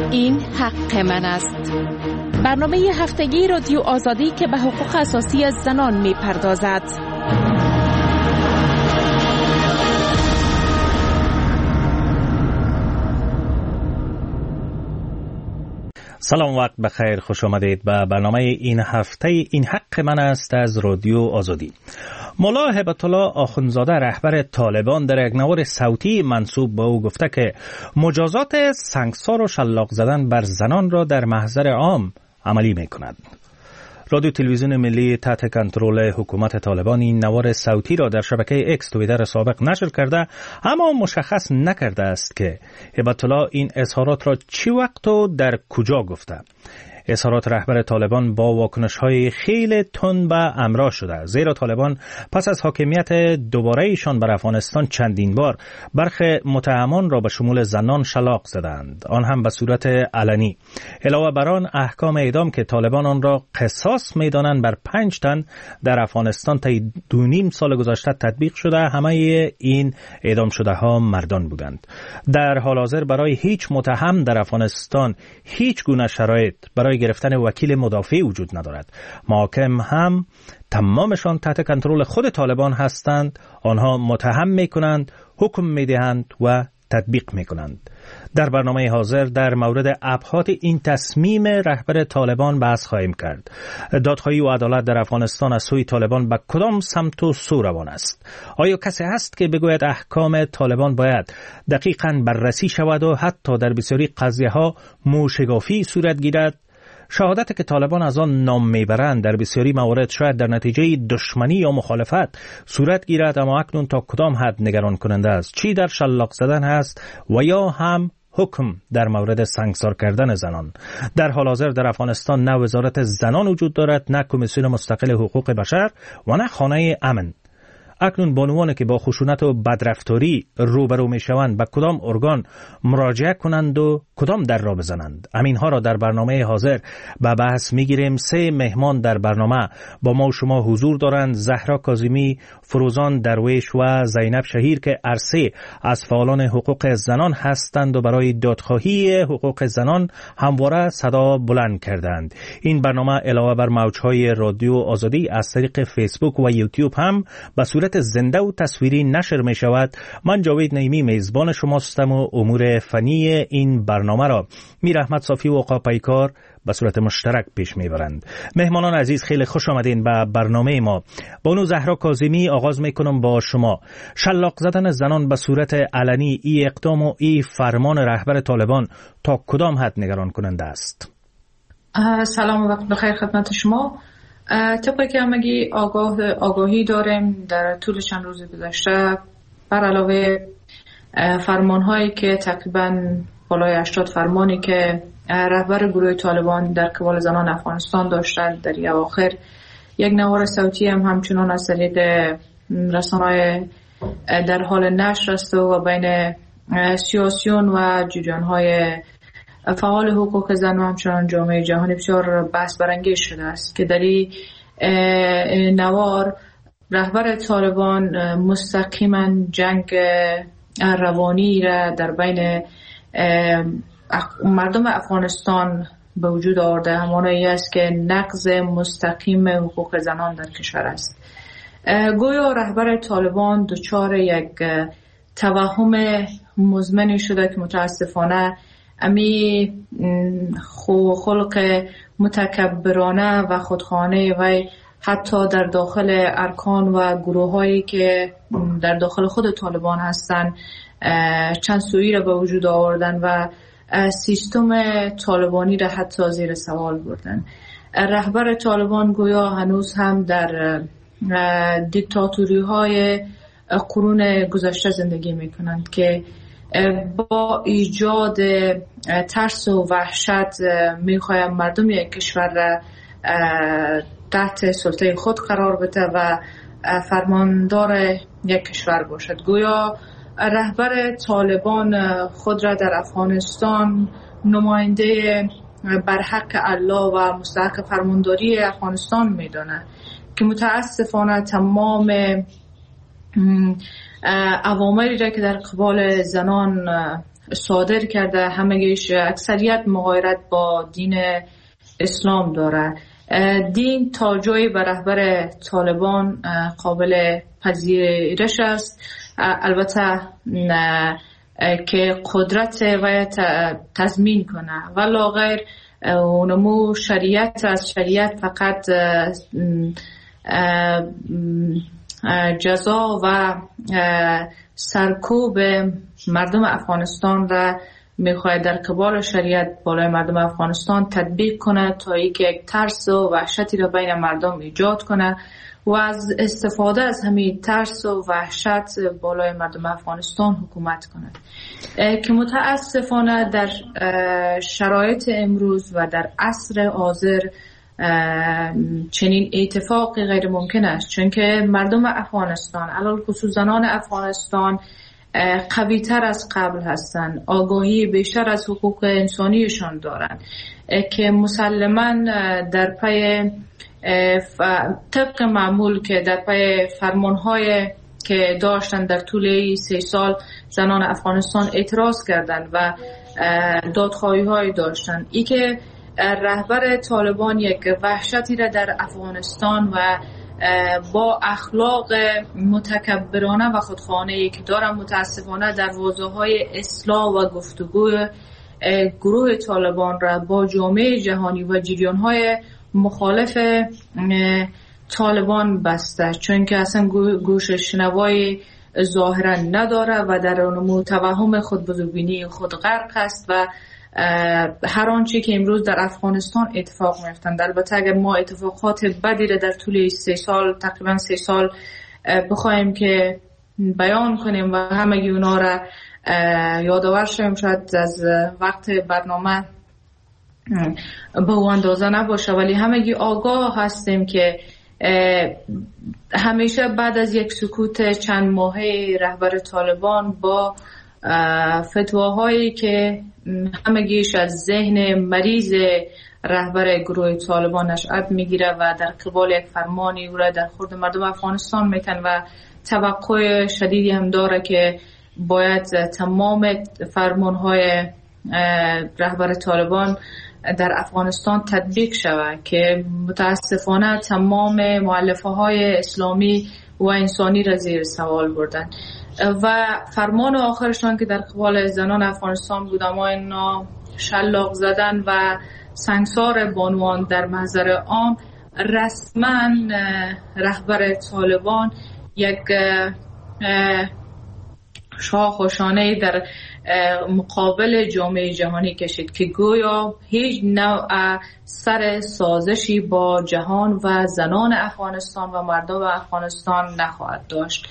این حق من است. برنامه هفتگی رادیو آزادی که به حقوق اساسی زنان می پردازد. سلام، وقت بخیر، خوش آمدید به برنامه این هفته این حق من است از رادیو آزادی. مولا هبت الله آخوندزاده رهبر طالبان در یک نوار صوتی منسوب به او گفته که مجازات سنگسار و شلاق زدن بر زنان را در محضر عام عملی می کند. رادیو تلویزیون ملی تحت کنترل حکومت طالبان این نوار صوتی را در شبکه اکس توییتر سابق نشر کرده، اما مشخص نکرده است که هبت الله این اظهارات را چی وقت و در کجا گفته. اظهارات رهبر طالبان با واکنش‌های خیلی تند و امرا شده، زیرا طالبان پس از حاکمیت دوباره ایشان بر افغانستان چندین بار برخی متهمان را به شمول زنان شلاق زدند، آن هم به صورت علنی. علاوه بر آن احکام اعدام که طالبان آن را قصاص می‌دانند بر 5 تن در افغانستان تا 2.5 سال گذشته تطبیق شده، همه این اعدام شده ها مردان بودند. در حال حاضر برای هیچ متهم در افغانستان هیچ گونه شرایط برای گرفتن وکیل مدافع وجود ندارد. محاکم هم تمامشان تحت کنترل خود طالبان هستند. آنها متهم میکنند، حکم میدهند و تطبیق میکنند. در برنامه حاضر در مورد ابعاد این تصمیم رهبر طالبان بحث خواهیم کرد. دادخواهی و عدالت در افغانستان از سوی طالبان به کدام سمت و سو روان است؟ آیا کسی هست که بگوید احکام طالبان باید دقیقاً بررسی شود و حتی در بسیاری قضیه ها موشگافی صورت گیرد؟ شهادت که طالبان از آن نام میبرند در بسیاری موارد شاید در نتیجه دشمنی یا مخالفت صورت گیرد، اما اکنون تا کدام حد نگران کننده است؟ چی در شلاق زدن هست و یا هم حکم در مورد سنگسار کردن زنان؟ در حال حاضر در افغانستان نه وزارت زنان وجود دارد، نه کمیسیون مستقل حقوق بشر و نه خانه امن. اکنون بانوانی که با خشونت و بدرفتاری روبرو می شوند به کدام ارگان مراجعه کنند و کدام در را بزنند؟ همینها را در برنامه حاضر به بحث می گیریم. 3 مهمان در برنامه با ما و شما حضور دارند: زهرا کاظمی، فروزان درویش و زینب شهیر که عرصه از فعالان حقوق زنان هستند و برای دادخواهی حقوق زنان همواره صدا بلند کردند. این برنامه علاوه بر موجهای رادیو آزادی از طریق فیسبوک و یوتیوب هم به صورت زنده و تصویری نشر می شود. من جاوید نعیمی میزبان شماستم و امور فنی این برنامه را میر احمد صافی و آقا پیکار به صورت مشترک پیش میبرند. مهمانان عزیز، خیلی خوش آمدین به برنامه ما. بانو زهرا کاظمی، آغاز میکنم با شما. شلاق زدن زنان به صورت علنی، ای اقدام و ای فرمان رهبر طالبان تا کدام حد نگران کننده است؟ سلام و وقت بخیر خدمت شما. طبقی که همگی آگاهی داریم در طول چند روز گذشته، بر علاوه فرمانهایی که تقریبا بالای 80 فرمانی که رهبر گروه طالبان در قبال زنان افغانستان داشتند، در اواخر یک نوار صوتی هم همچنان از طریق رسانه‌های در حال نشر است و بین سیاسیون و جریان‌های فعال حقوق زن و همچنان جامعه جهانی بسیار بحث برانگیز شده است که در این نوار رهبر طالبان مستقیما جنگ روانی را در بین مردم افغانستان به وجود آورده، همانایی است که نقض مستقیم حقوق زنان در کشور است. گویا رهبر طالبان دچار یک توهم مزمنی شده که متاسفانه امی خلق متکبرانه و خودخانه و حتی در داخل ارکان و گروه هایی که در داخل خود طالبان هستند چند سویی را به وجود آوردن و سیستم طالبانی را حتی زیر سوال بردن. رهبر طالبان گویا هنوز هم در دیکتاتوری های قرون گذشته زندگی می کنند که با ایجاد ترس و وحشت می خواهند مردم یک کشور را تحت سلطه خود قرار بده و فرماندار یک کشور باشد. گویا رهبر طالبان خود را در افغانستان نماینده بر حق الله و مستحق فرمانداری افغانستان میدانه که متاسفانه تمام عواملی را که در قبال زنان صادر کرده، همگیش اکثریت مغایرت با دین اسلام داره. دین تا جایی به رهبر طالبان قابل پذیرش است، البته که قدرت و تضمین کنه، ولی غیر اونمو شریعت از شریعت فقط جزا و سرکوب مردم افغانستان را میخواهد در قبال شریعت بالای مردم افغانستان تطبیق کنه تا اینکه یک ترس و وحشتی را بین مردم ایجاد کنه و از استفاده از همین ترس و وحشت بالای مردم افغانستان حکومت کنه که متاسفانه در شرایط امروز و در عصر حاضر چنین اتفاقی غیر ممکن است، چون که مردم افغانستان علل خصوص زنان افغانستان قوی تر از قبل هستند، آگاهی بیشتر از حقوق انسانیشان دارند که مسلماً در پی طبق معمول که در پی فرمانهای که داشتن در طول 3 سال زنان افغانستان اعتراض کردند و دادخواهی های داشتن. ای که رهبر طالبان یک وحشتی را در افغانستان و با اخلاق متکبرانه و خودخواهانه‌ای که دارن متاسفانه در حوزه‌های اصلاح و گفتگو گروه طالبان را با جامعه جهانی و جریان‌های مخالف طالبان بسته، چون که اصلا گوش شنوای ظاهرا نداره و در اون توهم خود بزرگبینی خود غرق است و هر آنچه که امروز در افغانستان اتفاق میفتند. البته اگر ما اتفاقات بدی را در طول 3 سال تقریبا 3 سال بخوایم که بیان کنیم و همگی اونا را یادآور شویم، شاید از وقت برنامه به اون اندازه نباشه، ولی همگی آگاه هستیم که همیشه بعد از یک سکوت چند ماهه رهبر طالبان با فتواهایی که همگیش از ذهن مریض رهبر گروه طالبان نشأت میگیره و در قبال یک فرمانی او را در خورد مردم افغانستان میتن و توقع شدیدی هم داره که باید تمام فرمانهای رهبر طالبان در افغانستان تطبیق شود که متاسفانه تمام مؤلفه های اسلامی و انسانی را زیر سوال بردن و فرمان آخرشان که در قبال زنان افغانستان بود اما اینا شلاق زدن و سنگسار بانوان در محضر عام. رسما رهبر طالبان یک شاخ و شانه در مقابل جامعه جهانی کشید که گویا هیچ نوع سر سازشی با جهان و زنان افغانستان و مردم افغانستان نخواهد داشت.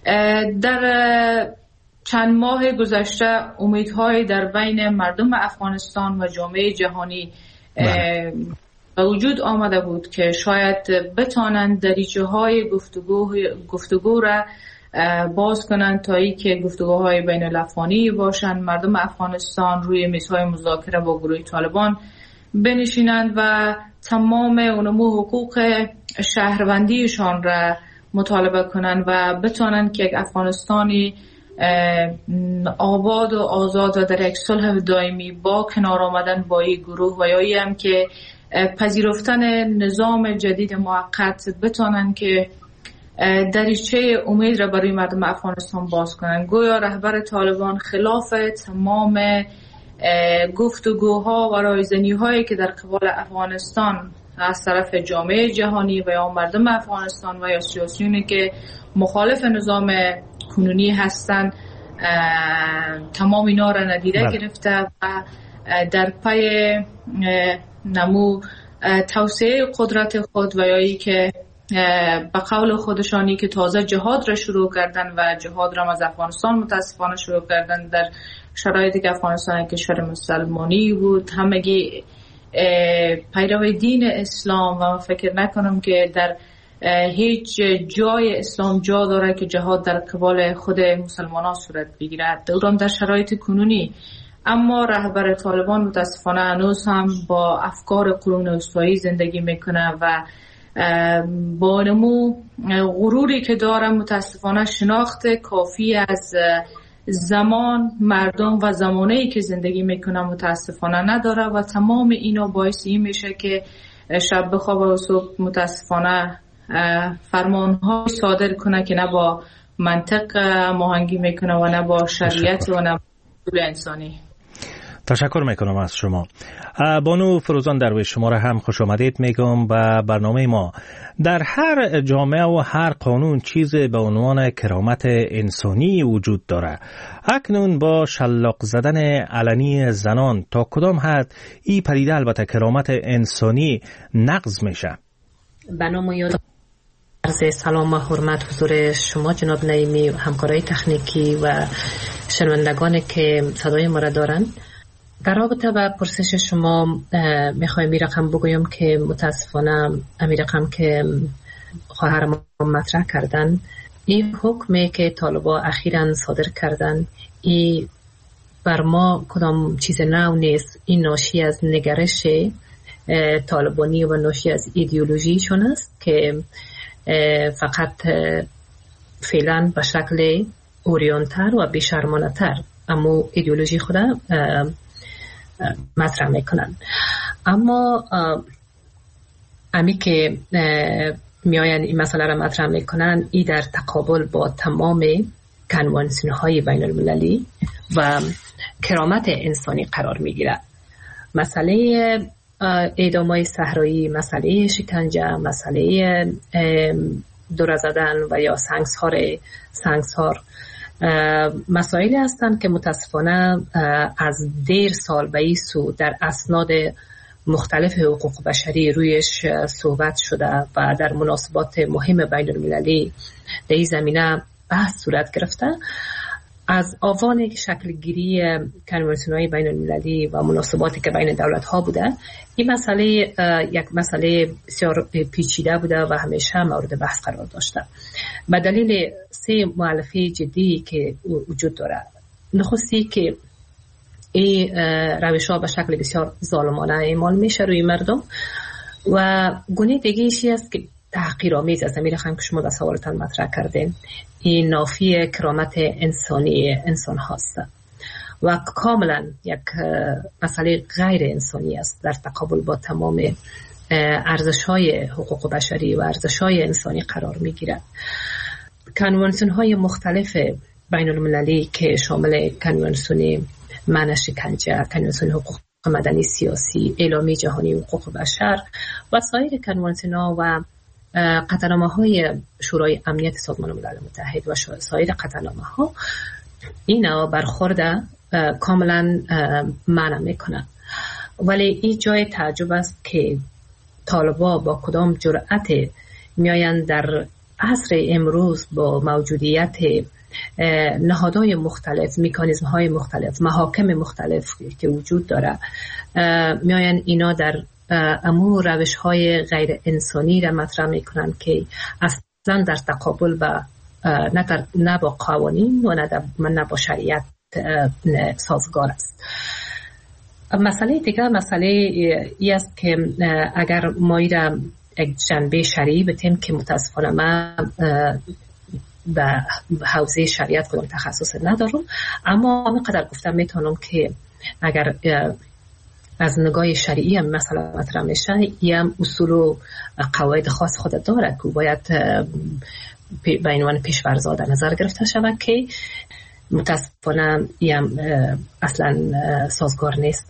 در چند ماه گذشته امیدهای در بین مردم افغانستان و جامعه جهانی به وجود آمده بود که شاید بتانند دریچه های گفتگو را باز کنند تا ای که گفتگوهای بین الافغانی باشند، مردم افغانستان روی میزهای مذاکره با گروه طالبان بنشینند و تمام اونمو حقوق شهروندیشان را مطالبه کنند و بتانند که یک افغانستانی آباد و آزاد و در یک صلح دائمی با کنار آمدن با این گروه و یایی هم که پذیرفتن نظام جدید موقت بتانند که دریچه امید را برای مردم افغانستان باز کنند. گویا رهبر طالبان خلاف تمام گفتگوها و رایزنی‌هایی که در قبال افغانستان از طرف جامعه جهانی و یا مردم افغانستان و یا سیاسیونی که مخالف نظام کنونی هستند تمام اینا را ندیده گرفته و در پی نمو توسعه قدرت خود و یایی که به قول خودشانی که تازه جهاد را شروع کردن و جهاد را از افغانستان متاسفانه شروع کردن در شرایطی که افغانستان کشور مسلمانی بود، همگی پیرو دین اسلام و فکر نکنم که در هیچ جای اسلام جا داره که جهاد در قبال خود مسلمانان صورت بگیرد، دوران در شرایط کنونی. اما رهبر طالبان متاسفانه هنوز هم با افکار قرون وسطایی زندگی میکنه و با نمو غروری که داره متاسفانه شناخت کافی از زمان، مردم و زمانه‌ای که زندگی میکنه متاسفانه نداره و تمام اینا باعث این میشه که شب بخواب و صبح متاسفانه فرمان‌های صادر کنه که نه با منطق ماهنگی میکنه و نه با شریعت و نه با اصول انسانی. تشکر میکنم از شما. بانو فروزان درویش، شما را هم خوش آمدید میگم به برنامه ما. در هر جامعه و هر قانون چیزی به عنوان کرامت انسانی وجود داره. اکنون با شلاق زدن علنی زنان تا کدام حد این پدیده البته کرامت انسانی نقض میشه؟ به نام یاد عرض سلام و حرمت حضور شما جناب نعیمی، همکارای تکنیکی و شنوندگانی که صدای ما را دارن. در رابطه با پرسش شما میخوایم این رقم بگویم که متاسفانه این رقم که خواهر ما مطرح کردن، این حکمی که طالبا اخیراً صادر کردن، این بر ما کدام چیز نو نیست. این ناشی از نگرش طالبانی و ناشی از ایدئولوژیشون است که فقط فعلا به شکل اوریانتر و بیشرمانه‌تر اما ایدئولوژی خود مطرح میکنن. اما امی که میاین این مسئله را مطرح میکنن، این در تقابل با تمام کنوانسیون های بین المللی و کرامت انسانی قرار میگیره. مسئله اعدام‌های صحرایی، مسئله شکنجه، مسئله دور زدن و یا سنگسار مسائلی هستند که متاسفانه از دیر سال به این سو در اسناد مختلف حقوق بشری رویش صحبت شده و در مناسبات مهم بین المللی در این زمینه بحث صورت گرفته. از آوان شکل گیری کنوانسیون‌های بین المللی و مناسباتی که بین دولت‌ها بوده، این مسئله یک مسئله بسیار پیچیده بوده و همیشه مورد بحث قرار داشته. به دلیل سه مؤلفه جدی که وجود داره. نخستی که این روش‌ها به شکل بسیار ظالمانه اعمال میشه روی مردم و گونه دیگه ایشی است که تحقیرآمیز است. امیر خانم که شما در سوالتان مطرح کردین، این نافی کرامت انسانی انسان هست و کاملا یک مسئله غیر انسانی است در تقابل با تمام ارزش‌های حقوق بشری و ارزش‌های انسانی قرار می‌گیرد. کنوانسیون‌های مختلف بین المللی که شامل کنوانسیون منع شکنجه، کنوانسیون حقوق مدنی سیاسی، اعلامیه جهانی حقوق بشر و سایر کنوانسیون‌ها و قطعنامه‌های شورای امنیت سازمان ملل متحد و سایر قطعنامه‌ها اینا برخورد کاملا منع میکنه. ولی این جای تعجب است که طالبا با کدام جرأت میآیند در عصر امروز با موجودیت نهادهای مختلف، مکانیزم‌های مختلف، محاکم مختلف که وجود داره، میآیند اینا در امور روش‌های غیر انسانی را مطرح میکنن که اصلا در تقابل با نه با قوانین و نه با شریعت سازگار است. مسئله دیگه مسئله ای است که اگر ما را یک جنبه شرعی بتیم که متاسفانه من به حوزه شریعت کدام تخصص ندارم، اما همینقدر گفتم میتونم که اگر از نگاه شرعی هم مثلا مطرح میشه، این هم اصول و قواعد خاص خود داره که باید به عنوان پیش‌فرض در نظر گرفته شود که متاسفانه این هم اصلا سازگار نیست.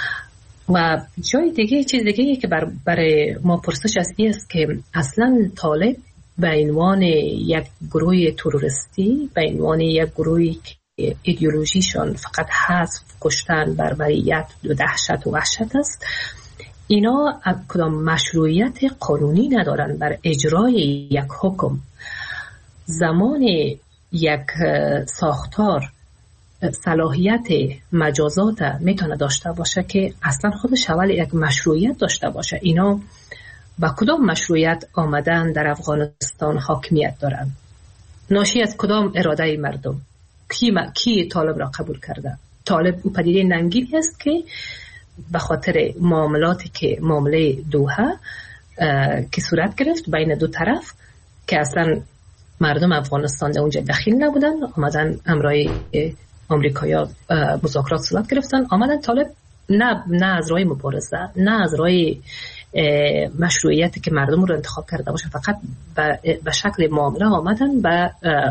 و جای دیگه چیز دیگه که برای ما پرسش است که اصلا طالب به عنوان یک گروه تروریستی، به عنوان یک گروهی که ایدئولوژیشون فقط حذف، کشتن، بربریت و دهشت و وحشت است، اینا کدام مشروعیت قانونی ندارن بر اجرای یک حکم. زمان یک ساختار صلاحیت مجازات میتونه داشته باشه که اصلا خودش اول یک مشروعیت داشته باشه. اینا با کدام مشروعیت آمدن در افغانستان حاکمیت دارن؟ ناشی از کدام اراده مردم؟ کی طالب را قبول کرده؟ طالب او پدیده ننگی است که به خاطر معاملاتی که معامله دوحه که صورت گرفت بین دو طرف که اصلا مردم افغانستان در اونجا دخیل نبودن، آمدن امرای آمریکایا مذاکرات صورت گرفتن، آمدن طالب نه از راه مبارزه، نه از راه مشروعیتی که مردم رو انتخاب کرده باشه، فقط به شکل معامله آمدن و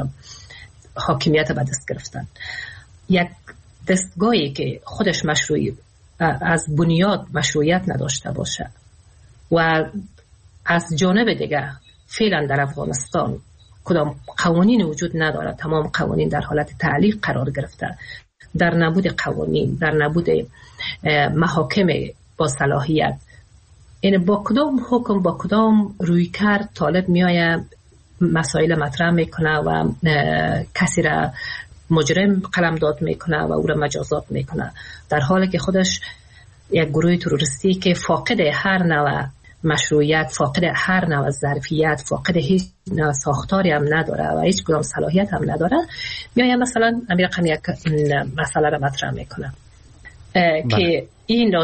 حاکمیت به دست گرفتن. یک دستگاهی که خودش مشروعی از بنیاد مشروعیت نداشته باشه و از جانب دیگه فعلا در افغانستان کدام قوانین وجود نداره، تمام قوانین در حالت تعلیق قرار گرفته، در نبود قوانین، در نبود محاکم با صلاحیت، یعنی با کدام حکم، با کدام رویکرد طالب میآید مسائل مطرح میکنه و کسی را مجرم قلمداد میکنه و او را مجازات میکنه، در حالی که خودش یک گروه تروریستی که فاقد هر نوع مشروعیت، فاقد هر نوع ظرفیت، فاقد هیچ نوع ساختاری هم نداره و هیچ کدام صلاحیت هم نداره، میآید مثلا امیر رقم یک مسئله را مطرح میکنه که این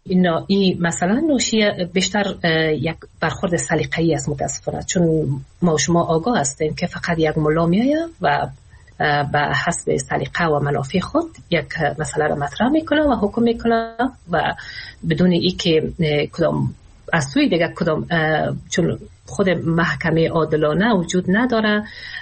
مثلا ناشی بیشتر یک برخورد سلیقه‌ای است متاسفانه، چون ما شما آگاه هستیم که فقط یک ملا میآید و به حسب سلیقه و منافع خود یک مسئله را مطرح میکنه و حکم میکنه و بدون اینکه کدام از سوی دیگه کدام، چون خود محکمه عادلانه وجود نداره،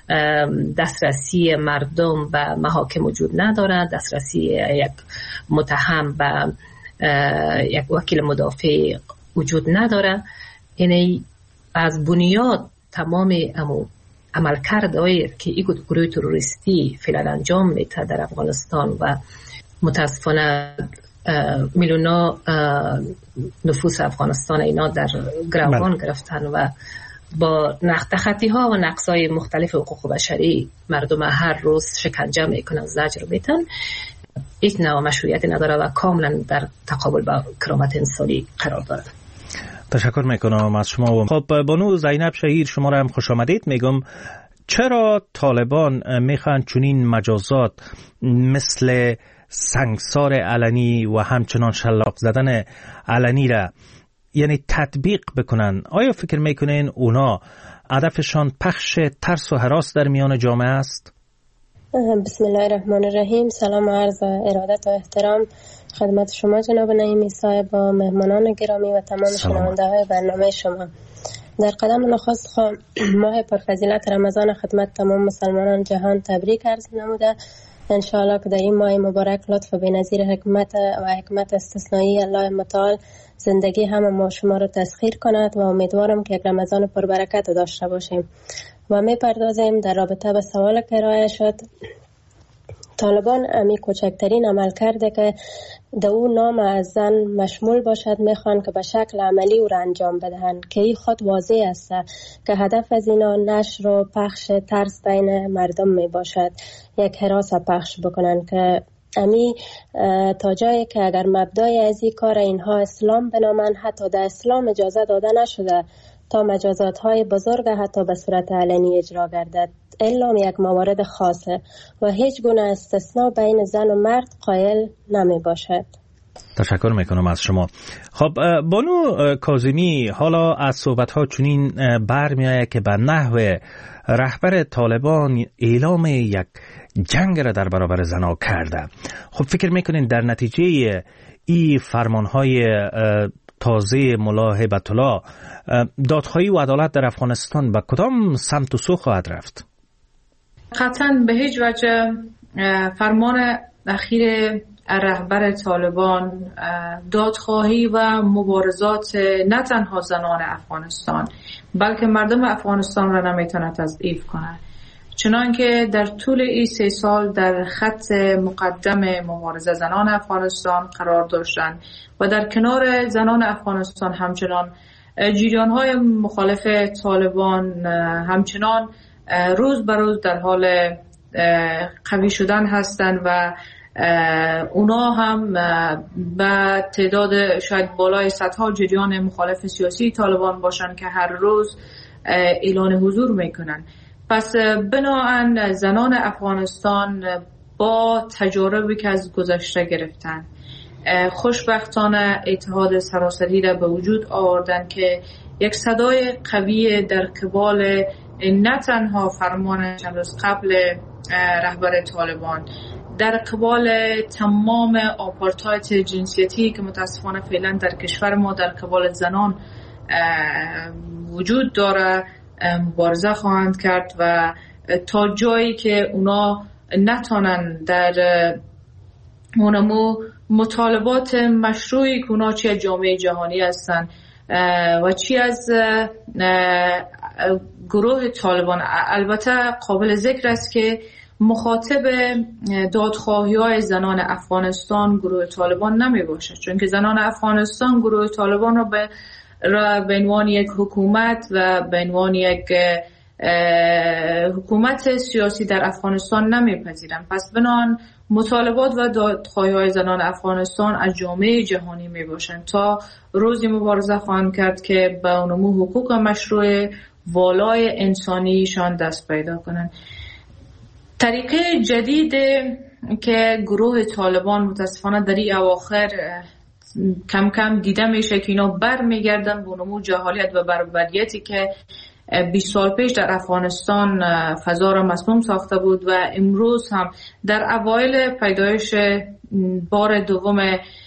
دسترسی مردم به محاکم وجود نداره، دسترسی یک متهم به یک وکیل مدافع وجود نداره، یعنی از بنیاد تمام عملکردهای که این گروه تروریستی فعلا انجام میده در افغانستان و متاسفانه میلیونا نفوس افغانستان اینا در گروان گرفتن و با تخطی ها و نقص های مختلف حقوق بشری مردم هر روز شکنجه میکنن، زجر میتن، هیچ نوع مشروعیتی نداره و کاملا در تقابل با کرامت انسانی قرار دارد. تشکر میکنم از شما. خب بانو زینب شهیر، شما را هم خوش آمدید میگم. چرا طالبان میخوان چنین مجازات مثل سنگسار علنی و همچنان شلاق زدن علنی را یعنی تطبیق بکنن؟ آیا فکر میکنین اونا هدفشان پخش ترس و هراس در میان جامعه است؟ بسم الله الرحمن الرحیم. سلام و عرض ارادت و احترام خدمت شما جناب نعیمی صاحب و مهمانان گرامی و تمام شنونده های برنامه شما. در قدم نخست ماه پرفضیلت رمضان خدمت تمام مسلمانان جهان تبریک عرض نموده. انشاءالله که در این ماه مبارک لطف و بی‌نظیر حکمت استثنایی الله متعال زندگی همه ما شما رو تسخیر کند و امیدوارم که یک رمضان پربرکت داشته باشیم. و می پردازیم در رابطه به سوال که ارائه شد. طالبان امی کوچکترین عمل کرده که در او نام از زن مشمول باشد میخوان که به شکل عملی او را انجام بدهند که این خود واضح است که هدف از اینا نشر و پخش ترس بین مردم می باشد، یک هراس پخش بکنن که امی تا جایی که اگر مبدای از این کار اینها اسلام بنامن، حتی در اسلام اجازه داده نشده تا مجازات های بزرگ حتی به صورت علنی اجرا گردد، الا یک موارد خاصه و هیچ گونه استثناء بین زن و مرد قائل نمی باشد. تشکر میکنم از شما. خب بانو کاظمی، حالا از صحبت ها چنین برمی آید که به نحو رهبر طالبان اعلام یک جنگ را در برابر زنها کرده. خب فکر میکنین در نتیجه این فرمان های تازه ملا هیبت الله دادخواهی و عدالت در افغانستان به کدام سمت و سو خواهد رفت؟ قطعا به هیچ وجه فرمان اخیر رهبر طالبان دادخواهی و مبارزات نه تنها زنان افغانستان بلکه مردم افغانستان را نمیتونه تضعیف کنه، چنانکه در طول این 3 سال در خط مقدم مبارزه زنان افغانستان قرار داشتند و در کنار زنان افغانستان همچنان جریان‌های مخالف طالبان همچنان روز به روز در حال قوی شدن هستند و اونا هم به تعداد شاید بالای صدها جریان مخالف سیاسی طالبان باشند که هر روز اعلان حضور میکنن. پس بناهن زنان افغانستان با تجاربی که از گذشته گرفتن خوشبختانه اتحاد سراسری را به وجود آوردن که یک صدای قوی در قبال نه تنها فرمان چند روز قبل رهبر طالبان در قبال تمام آپارتایت جنسیتی که متاسفانه فعلا در کشور ما در قبال زنان وجود داره مبارزه خواهند کرد و تا جایی که اونا نتونن در اونمو مطالبات مشروعی که اونا چی از جامعه جهانی هستن و چی از گروه طالبان. البته قابل ذکر است که مخاطب دادخواهی های زنان افغانستان گروه طالبان نمی باشد، چون که زنان افغانستان گروه طالبان را به عنوان یک حکومت و به عنوان یک حکومت سیاسی در افغانستان نمیپذیرند. پس بنابراین مطالبات و دادخواهی‌های زنان افغانستان از جامعه جهانی میباشند تا روزی مبارزه خواهند کرد که به اونمو حقوق مشروع والای انسانیشان دست پیدا کنند. طریقه جدید که گروه طالبان متاسفانه در این اواخر کم کم دیده میشه که اینا برمیگردن به اونمو جهالیت و بربریتی که 20 سال پیش در افغانستان فضا را مسموم ساخته بود و امروز هم در اوایل پیدایش بار دوم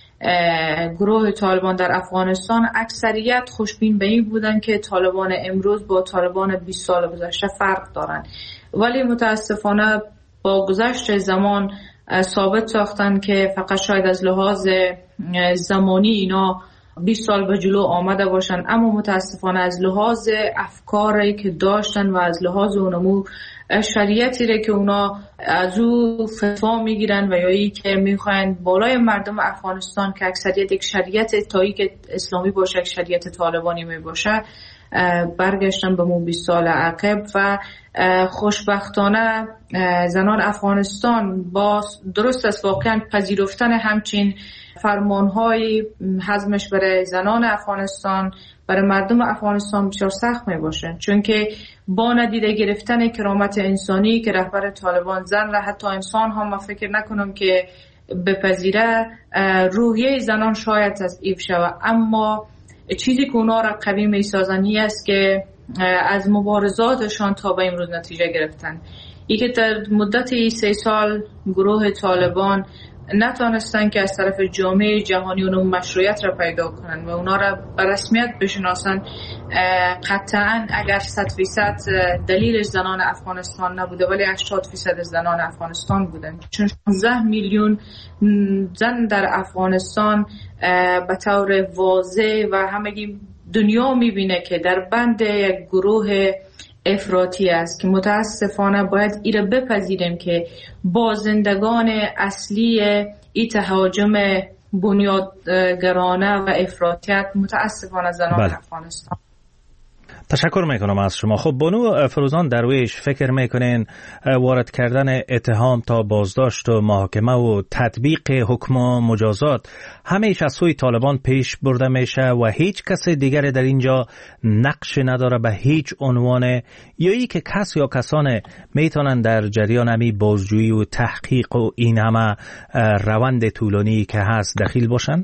گروه طالبان در افغانستان اکثریت خوشبین به این بودن که طالبان امروز با طالبان 20 سال گذشته فرق دارن، ولی متاسفانه با گذشت زمان ثابت ساختن که فقط شاید از لحاظ زمانی اینا 20 سال به جلو آمده باشن، اما متاسفانه از لحاظ افکاری که داشتن و از لحاظ اونمو شریعتی را که اونا از او فتوا میگیرن و یا ای که میخواین بالای مردم افغانستان که اکثریت یک شریعت تایی که اسلامی باشه، یک شریعت طالبانی میباشه، برگشتن به مو 20 سال عقب. و خوشبختانه زنان افغانستان با درست است واقعا پذیرفتن همچین فرمانهای حزمش برای زنان افغانستان برای مردم افغانستان بسیار سخت می باشن، چون که با ندیده گرفتن کرامت انسانی که رهبر طالبان زن را حتی انسان هم من فکر نکنم که بپذیره، روحیه زنان شاید تضعیف شود، اما چیزی که اونا را قوی می سازنی است که از مبارزاتشان تا به امروز نتیجه گرفتن. ای که در مدت 3 سال گروه طالبان نتونستن که از طرف جامعه جهانی اون مشروعیت را پیدا کنن و اونا را به رسمیت بشناسن. قطعا اگر 100% دلیلش زنان افغانستان نبوده ولی 80% زنان افغانستان بودن، چون 16 میلیون زن در افغانستان به طور واضح و همگی دنیا میبینه که در بند یک گروه افراطی است که متاسفانه باید ایره بپذیریم که بازندگان اصلی این تهاجم بنیادگرانه و افراطیت متاسفانه زنان افغانستان. تشکر میکنم از شما. خب بانو فروزان درویش، فکر میکنین وارد کردن اتهام تا بازداشت و محاکمه و تطبیق حکم و مجازات همیشه از سوی طالبان پیش برده میشه و هیچ کس دیگر در اینجا نقش نداره به هیچ عنوان، یا ای که کس یا کسان میتونن در جریان همی بازجویی و تحقیق و این همه روند طولانی که هست دخیل باشند؟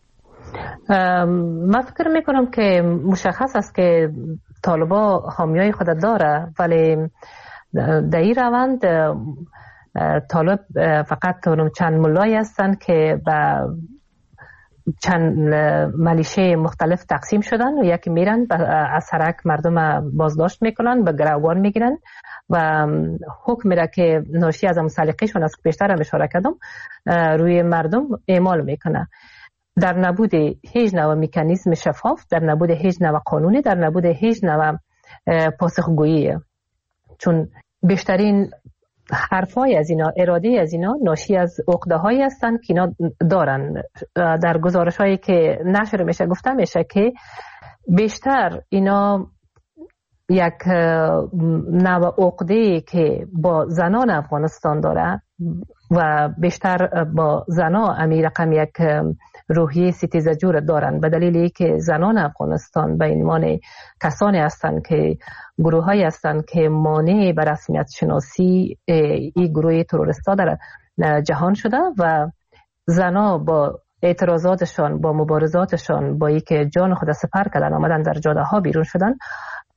من فکر میکنم که مشخص است که طالبا حامیای خود داره، ولی در این روند طالب فقط چند ملایی هستند که به چند ملیشه مختلف تقسیم شدن و یکی میرن از سرک مردم بازداشت میکنن، به گروگان میگیرن و حکم را که ناشی از سلیقه‌شون است که بیشتر هم اشاره کردم روی مردم اعمال میکنه. در نبود هیچ نوع مکانیزم شفاف، در نبود هیچ نوع قانونی، در نبود هیچ نوع پاسخگویی، چون بیشترین حرفای از اینا، اراده از اینا ناشی از عقده هایی هستند که اینا دارن. در گزارش هایی که نشر میشه گفته میشه که بیشتر اینا یک نوع عقده که با زنان افغانستان داره و بیشتر با زنان امی رقم یک روحیه ستیزجور دارن، به دلیلی که زنان افغانستان به عنوان کسانی هستند که گروه هایی هستند که مانع به رسمیت شناسی این گروه تروریستا در جهان شده و زنان با اعتراضاتشان، با مبارزاتشان، با ای که جان خود سپر کردن آمدن در جاده ها بیرون شدن،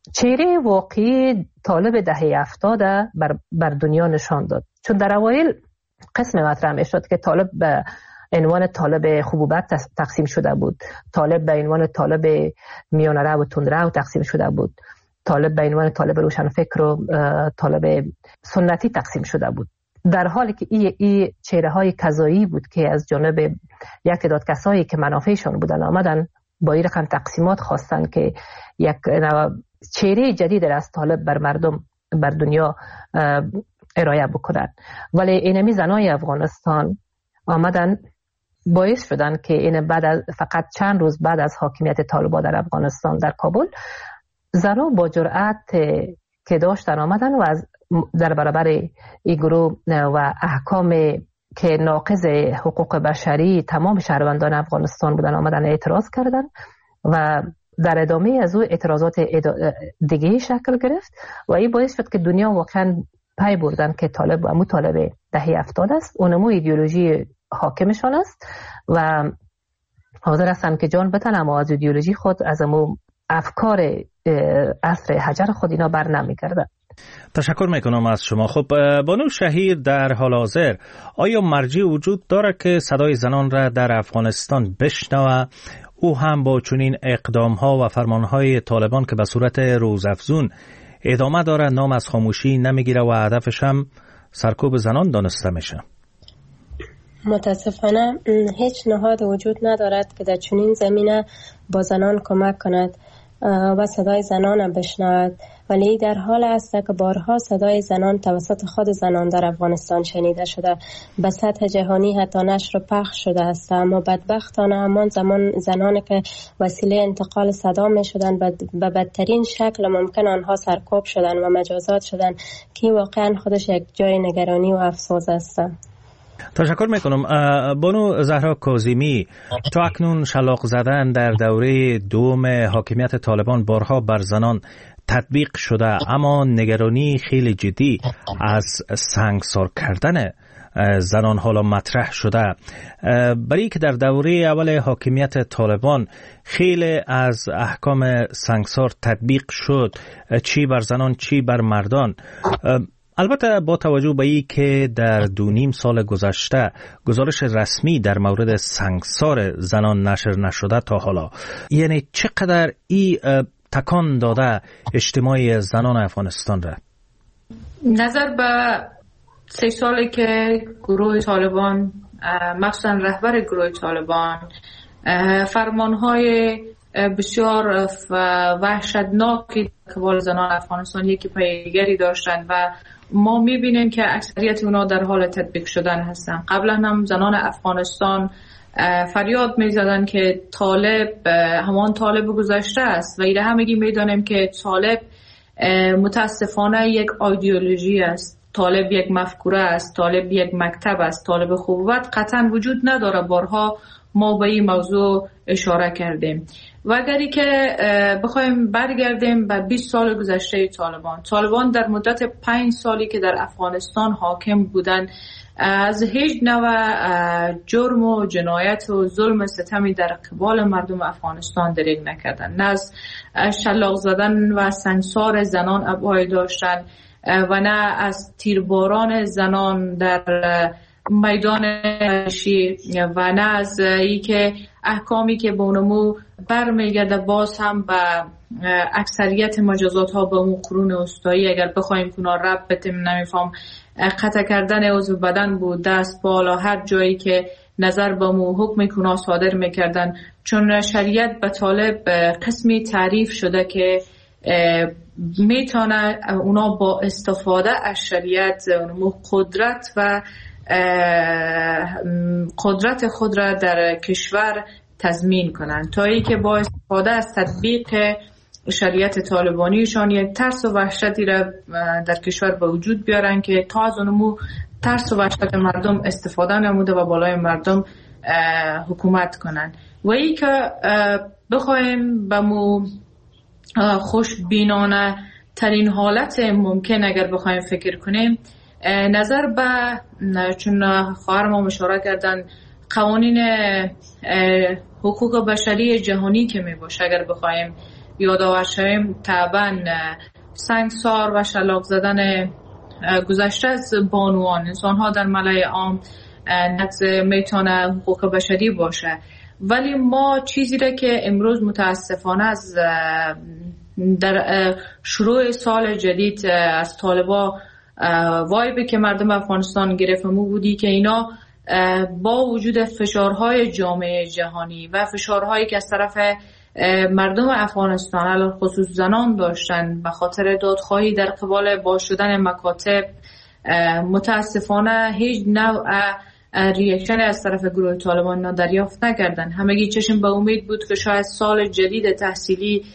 چهره واقعی طالب دهه 70 بر دنیا نشان داد. چون در اوایل قسم مطرح میشد که طالب به عنوان طالب خوبوبت تقسیم شده بود، طالب به عنوان طالب میانه رو و تند رو تقسیم شده بود، طالب به عنوان طالب روشنفکر و طالب سنتی تقسیم شده بود، در حالی که این چهره های کذایی بود که از جانب یک تعداد کسایی که منافعشان بودن آمدن با این رقم تقسیمات خواستن که یک چهره جدید از طالب بر مردم بر دنیا ارائه بکنن. ولی اینمی زنای افغانستان آمدن باعث شدن که این بعد از فقط چند روز بعد از حاکمیت طالبان در افغانستان در کابل، زنها با جرأت که داشتن آمدن و از در برابر این گروه و احکام که ناقض حقوق بشری تمام شهروندان افغانستان بودن آمدن اعتراض کردن و در ادامه از او اعتراضات دیگه شکل گرفت و این باعث شد که دنیا واقعا پی بردن که طالب و طالب دهه 70 است، اونمو ایدئولوژی حاکمشان است و حاضر هستن که جان بتن اما از ایدئولوژی خود، از امو افکار عصر حجر خود اینا بر نمیگردن. تشکر میکنم از شما. خب بانو شهیر، در حال حاضر آیا مرجع وجود داره که صدای زنان را در افغانستان بشنوه؟ او هم با چنین اقدام ها و فرمان های طالبان که به صورت روزافزون ادامه داره نام از خاموشی نمیگیره و هدفش هم سرکوب زنان دانسته میشه؟ متاسفانه هیچ نهاد وجود ندارد که در چنین زمینه با زنان کمک کند و صدای زنان بشنود، ولی در حال است که بارها صدای زنان توسط خود زنان در افغانستان شنیده شده، به سطح جهانی حتی نشر و پخش شده است. اما بدبختانه همان زنانی که وسیله انتقال صدا می شدن به بدترین شکل ممکن آنها سرکوب شدن و مجازات شدن که واقعا خودش یک جای نگرانی و افسوس است. تشکر میکنم. بانو زهرا کاظمی، تا اکنون شلاق زدن در دوره دوم حاکمیت طالبان بارها بر زنان تطبیق شده، اما نگرانی خیلی جدی از سنگسار کردن زنان حالا مطرح شده. برای که در دوره اول حاکمیت طالبان خیلی از احکام سنگسار تطبیق شد، چی بر زنان چی بر مردان. البته با توجه به این که در 2.5 سال گذشته گزارش رسمی در مورد سنگسار زنان نشر نشده تا حالا، یعنی چقدر این تکان داده اجتماعی زنان افغانستان را؟ نظر به 3 سالی که گروه طالبان، مخصوصا رهبر گروه طالبان، فرمانهای بسیار وحشتناکی که بال زنان افغانستان یکی پی دیگری داشتند و ما میبینیم که اکثریت اونا در حال تطبیق شدن هستن. قبلا هم زنان افغانستان فریاد میزدن که طالب همان طالب گذشته است و ایره همگی میدانیم که طالب متاسفانه یک ایدئولوژی است، طالب یک مفکوره است، طالب یک مکتب است، طالب خوبوت قطعا وجود نداره. بارها ما به این موضوع اشاره کردیم و اگری که بخوایم برگردیم به 20 سال گذشته طالبان در مدت 5 سالی که در افغانستان حاکم بودن از هیچ نوع جرم و جنایت و ظلم و ستمی در قبال مردم افغانستان دریغ نکردن. نه از شلاق زدن و سنگسار زنان ابایی داشتن و نه از تیرباران زنان در میدان شی و نه از ای که احکامی که به اونمو برمیگرده باز هم به اکثریت مجازات ها به اون قرون اوستایی، اگر بخوایم کنار رب بتیم نمیفهم قطع کردن عضو بدن بود، دست بالا، هر جایی که نظر به مو حکم کنا صادر میکردن. چون شریعت به طالب قسمی تعریف شده که میتونه اونا با استفاده از شریعت قدرت و قدرت خود را در کشور تضمین کنند، تا ای که با استفاده از تطبیق شریعت طالبانیشان یک ترس و وحشتی را در کشور به وجود بیارن که تا از اونمو ترس و وحشت مردم استفاده نموده و بالای مردم حکومت کنن. و ای که بخوایم به مو خوشبینانه ترین حالت ممکن اگر بخوایم فکر کنیم، نظر به چون خواهر ما اشاره کردن قوانین حقوق بشری جهانی که می باشه، اگر بخوایم یادآور شویم طبعا سنگسار و شلاق زدن گذشته از بانوان انسان‌ها در ملأ عام نقض میتونه حقوق بشری باشه، ولی ما چیزی را که امروز متاسفانه از در شروع سال جدید از طالبا وایبی که مردم افغانستان گرفتمو بودی که اینا با وجود فشارهای جامعه جهانی و فشارهایی که از طرف مردم افغانستان علاوه خصوص زنان داشتن به خاطر دادخواهی در قبال باز شدن مکاتب، متاسفانه هیچ نوع ریاکشن از طرف گروه طالبان دریافت نکردن. همگی چشم به امید بود که شاید سال جدید تحصیلی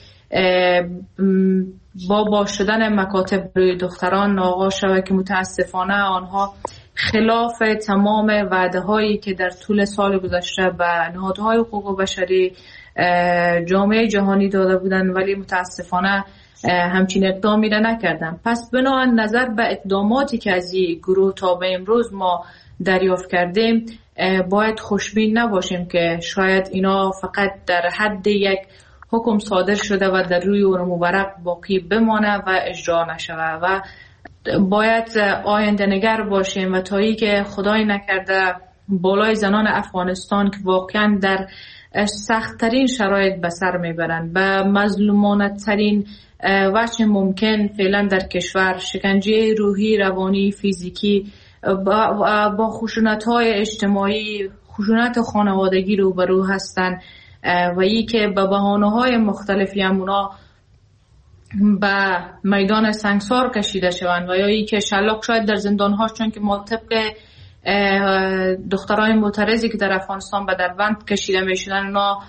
با باز شدن مکاتب روی دختران آغاز شود که متاسفانه آنها خلاف تمام وعده هایی که در طول سال گذشته به نهادهای حقوق بشری جامعه جهانی داده بودند، ولی متاسفانه همچین اقدامی را نکردن. پس بنابراین نظر به اقداماتی که از این گروه تا به امروز ما دریافت کردیم باید خوشبین نباشیم که شاید اینا فقط در حد یک حکم صادر شده و در روی اون ورق باقی بمانه و اجرا نشوه و باید آینده نگر باشیم و تایی که خدای نکرده بالای زنان افغانستان که واقعا در سخت‌ترین شرایط به سر میبرند به مظلومانه ترین وجه ممکن فعلا در کشور، شکنجه روحی، روانی، فیزیکی با خشونت‌های اجتماعی، خشونت خانوادگی روبرو هستند و ای که به بهانه‌های مختلفی همونا به میدان سنگسار کشیده شوند و یا ای که شلاق شاید در زندان‌هاش، چون که ما طبق دخترای معترضی که در افغانستان به دربند کشیده میشدن اونا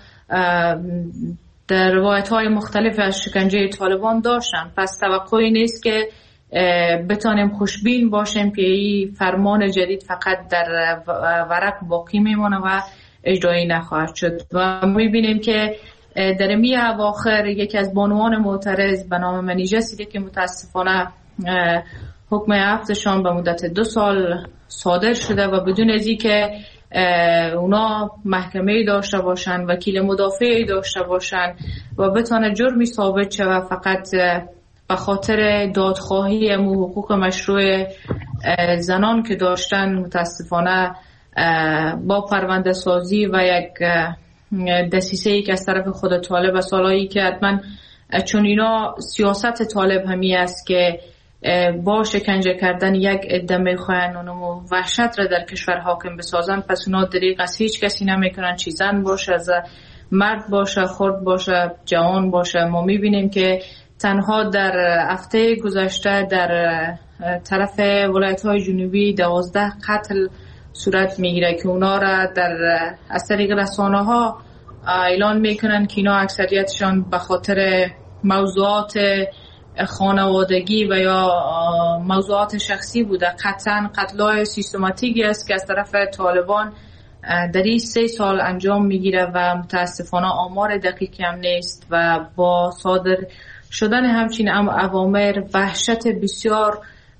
در روایت‌های مختلف از شکنجه طالبان داشتن. پس توقعی نیست که بتانیم خوشبین باشیم که این فرمان جدید فقط در ورق باقی میمونه و اجرایی نخواهد شد و میبینیم که در می اواخر یکی از بانوان معترض به نام منیژه سیده که متاسفانه حکم عفوشان به مدت 2 سال صادر شده و بدون از اینکه اونا محکمه داشته باشن، وکیل مدافعی داشته باشن و بتونه جرمی ثابت شه و فقط به خاطر دادخواهی حقوق مشروع زنان که داشتن متاسفانه با پرونده سازی و یک دسیسه‌ای که از طرف خود طالب و سالایی که حتما چون اینا سیاست طالب همی است که با شکنجه کردن یک عده میخواین اونمو وحشت را در کشور حاکم بسازن، پس اونا دریغ از هیچ کسی نمیکنن، چی زن باشه، مرد باشه، خرد باشه، جوان باشه. ما میبینیم که تنها در هفته گذشته در طرف ولایت‌های جنوبی 12 قتل صورت میگیره که اونا را از طریق رسانه‌ها اعلان میکنن که اینا اکثریتشان به خاطر موضوعات خانوادگی و یا موضوعات شخصی بوده. قطعا قتل‌های سیستماتیکی است که از طرف طالبان در این 3 سال انجام میگیره و متاسفانه آمار دقیقی هم نیست و با صادر شدن همچین اوامر وحشت بسیار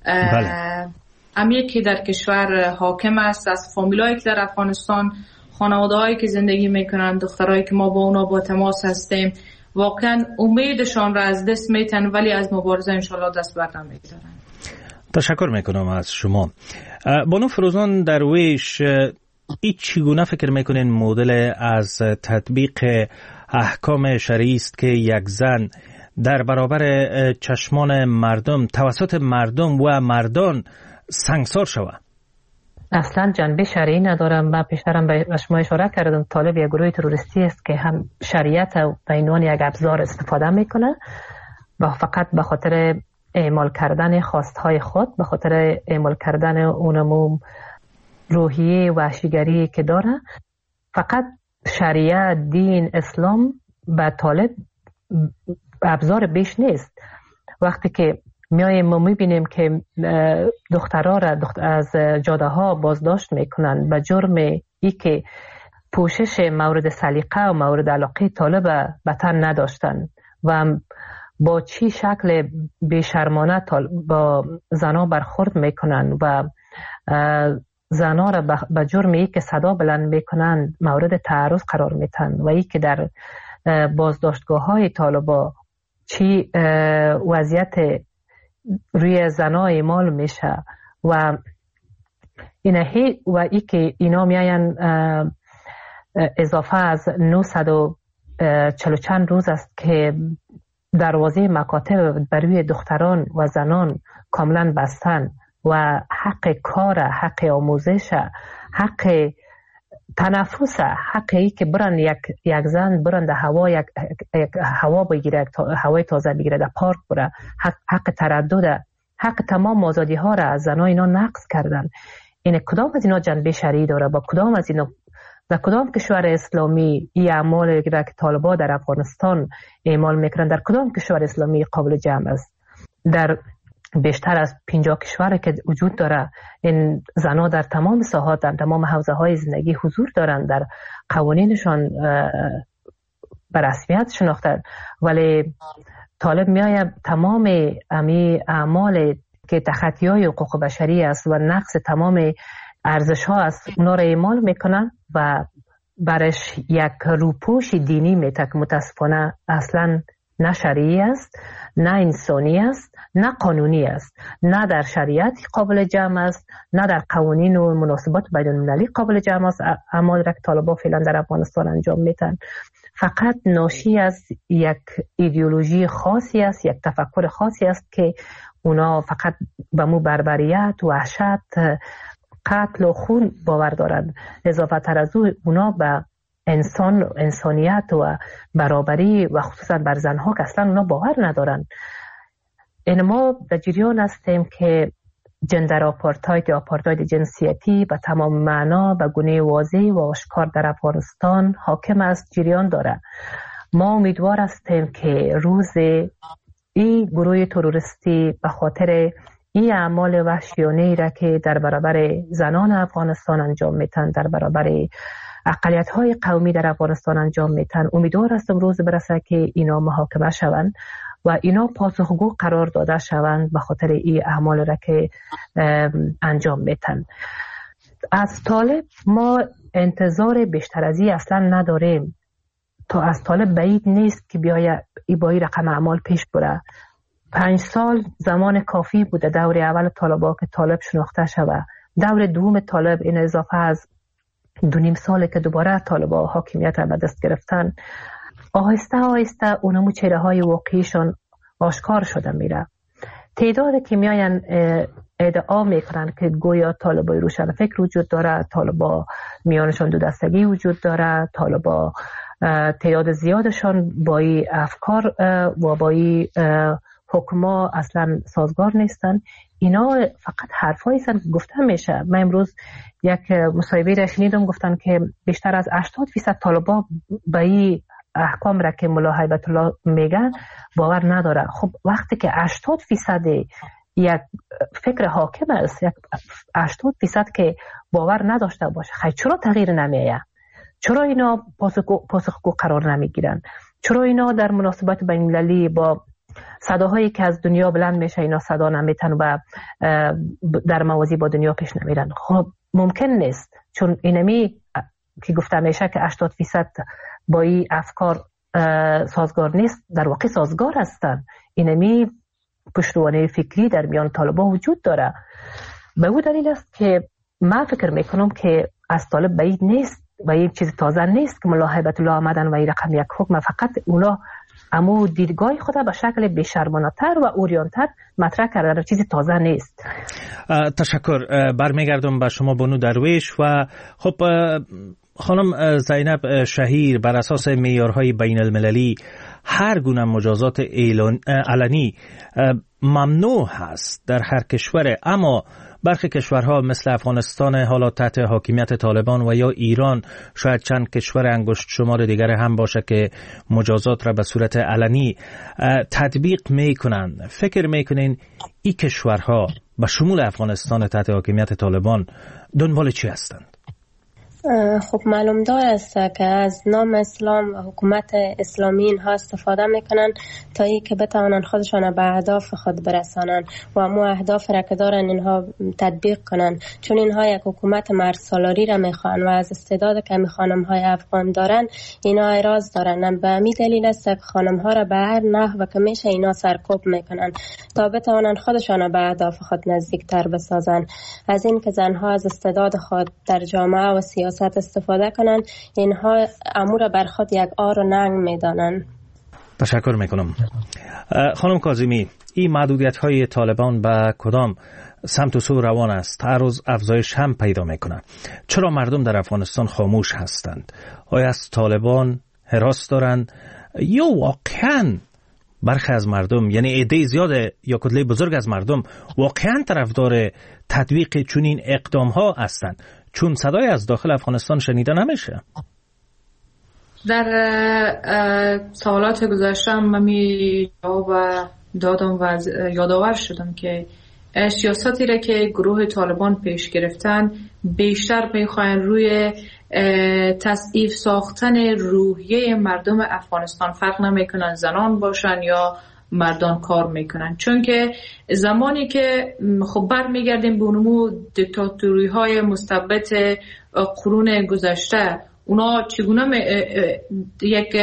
عمیقی در کشور حاکم است. از فامیلایی که در افغانستان، خانواده‌هایی که زندگی میکنن، دخترایی که ما با اونا با تماس هستیم، واقعا امیدشان را از دست میتن ولی از مبارزه انشالله دست بر نمیدارن. تشکر میکنم از شما. بانو فروزان درویش، ای چگونه فکر میکنین مدل از تطبیق احکام شرعی است که یک زن در برابر چشمان مردم توسط مردم و مردان سنگسار شود؟ اصلا جنبه شرعی ندارم. من پیشترم به شما اشاره کردم طالب یک گروه تروریستی است که هم شریعت به عنوان یک ابزار استفاده میکنه و فقط به خاطر اعمال کردن خواستهای خود، به خاطر اعمال کردن اونمو روحیه وحشیگری که داره، فقط شریعت، دین، اسلام به طالب ابزار بیش نیست. وقتی که میاییم ما میبینیم که دخترها را از جاده ها بازداشت میکنن به جرم ای که پوشش مورد سلیقه و مورد علاقه طالب به تن نداشتن و با چی شکل بیشرمانه با زنها برخورد میکنن و زنها را به جرم ای که صدا بلند میکنن مورد تعرض قرار میتن و ای که در بازداشتگاه های طالبا چی وضعیت روی زنا اعمال میشه و ای که اینا میاین اضافه از 940 چند روز است که دروازه مکاتب برای دختران و زنان کاملا بستن و حق کار، حق آموزش، حق تنفس، حقی که برن یک زن برن در هوا یک هوا بگیره، هوای تازه بگیره، در پارک بره، حق تردد، حق تمام آزادی ها را از زنان اینا نقض کردن. این کدام از اینا جنبه شرعی داره؟ با کدام از اینا در کدام کشور اسلامی این اعمال که طالبان در افغانستان اعمال میکنن در کدام کشور اسلامی قابل جمع است؟ در بیشتر از 50 کشور که وجود داره این زنها در تمام ساحات، در تمام حوزه های زندگی حضور دارند، در قوانینشان به رسمیت شناختن، ولی طالب میآید تمام امی اعمال که تخطی های حقوق بشری است و نقض تمام ارزش ها است اونا را اعمال میکنن و برش یک روپوش دینی میته که متاسفانه اصلا نه شرعی است، نه انسانی است، نه قانونی است، نه در شریعت قابل جمع است، نه در قوانین و مناسبات بین المللی قابل جمع است. اعمال را که طالبان فعلا در افغانستان انجام میتن فقط ناشی از یک ایدئولوژی خاصی است، یک تفکر خاصی است که اونا فقط به مو بربریت، وحشت، قتل و خون باور دارند. اضافه تر از اونا به انسانیت و برابری و خصوصا بر زنها که اصلا اونا باور ندارن. این ما در جریان هستیم که جندر آپارتاید جنسیتی به تمام معنا به گونه واضح و آشکار در افغانستان حاکم است، جریان داره. ما امیدوار هستیم که روز این گروه تروریستی به خاطر این اعمال وحشیانه‌ای را که در برابر زنان افغانستان انجام میتن، در برابر اقلیت‌های قومی در افغانستان انجام میتن، امیدوار هستم روز برسه که اینا محاکمه شوند و اینا پاسخگو قرار داده شوند به خاطر این اعمال را که انجام میتن. از طالب ما انتظار بیشتر از این اصلا نداریم. تا از طالب بعید نیست که با این رقم اعمال پیش بره. 5 سال زمان کافی بوده دور اول طالبا که طالب شناخته شود. دور دوم طالب این اضافه از 2.5 ساله که دوباره طالبا حاکمیت را به دست گرفتن، آهسته آهسته اونمو چهره های واقعیشان آشکار شده میره. تعدادی که میاین ادعا میکنن که گویا طالبای روشن فکر وجود داره، طالبا میانشان دو دستگی وجود داره، طالبا تعداد زیادشان با این افکار و با این حکما اصلا سازگار نیستن. اینا فقط حرفایی هستن که گفته میشه. من امروز یک مصاحبه را شنیدم گفتن که بیشتر از 80% طالبا به این احکام را که ملا هیبت الله میگن باور نداره. خب وقتی که 80% یک فکر حاکم است، یک 80% که باور نداشته باشه، خیلی چرا تغییر نمیه؟ چرا اینا پاسخگو قرار نمیگیرن؟ چرا اینا در مناسبات بین المللی با صداهایی که از دنیا بلند میشه اینا صدا نمیتن و در موازی با دنیا پیش نمیرن؟ خب ممکن نیست، چون اینمی که گفته میشه که 80% با این افکار سازگار نیست، در واقع سازگار هستن. اینمی پشتوانه فکری در میان طالبان وجود داره. به او دلیل است که من فکر میکنم که از طالب بعید نیست و این چیز تازه نیست که ملا هیبت الله آمدن و این رقم یک حکم، فقط اونا اما دیدگاه خود به شکل بی‌شرمانه‌تر و اوریان‌تر مطرح کردن، چیزی تازه نیست. تشکر. برمیگردم به شما بانو درویش. و خب خانم زینب شهیر، بر اساس معیارهای بین المللی هر گونه مجازات علنی ممنوع هست در هر کشور، اما برخی کشورها مثل افغانستان حالا تحت حاکمیت طالبان و یا ایران، شاید چند کشور انگشت شمار دیگر هم باشه که مجازات را به صورت علنی تطبیق میکنن. فکر میکنین این کشورها به شمول افغانستان تحت حاکمیت طالبان دنبال چی هستند؟ خب معلوم دار است که از نام اسلام و حکومت اسلامی اینها استفاده میکنن تا ای که بتوانند خودشان به اهداف خود برسانند و امو اهداف را که دارن اینها تطبیق کنن، چون اینها یک حکومت مرد سالاری را میخوان و از استعداد که خانم های افغان دارن اینا اعراض دارن. به همین دلیل است که خانم ها را به هر نحو که میشه اینا سرکوب میکنن تا بتوانند خودشان به اهداف خود نزدیک تر بسازن. از این که زنها از استعداد خود در جامعه و سیاست استفاده کنند، اینها امور بر خود یک آر و ننگ میدانند. تشکر میکنم. خانم کاظمی، این محدودیت های طالبان به کدام سمت و سو روان است؟ هر روز افزایش هم پیدا میکنه. چرا مردم در افغانستان خاموش هستند؟ آیا از طالبان هراس دارند یا واقعا برخی از مردم، یعنی عده زیاد یا کتله بزرگ از مردم، واقعا طرفدار تطبیق چنین اقدام ها هستند؟ چون صدای از داخل افغانستان شنیده نمیشه. در سوالات گذشته من جواب دادم و یادآور شدم که سیاستی را که گروه طالبان پیش گرفتن بیشتر میخواین روی تضعیف ساختن روحیه مردم افغانستان، فرق نمیکنن زنان باشن یا مردان کار میکنن. چون که زمانی که خب برمیگردیم به نمو دیکتاتوری های مستبد قرون گذشته، اونا چگونه یک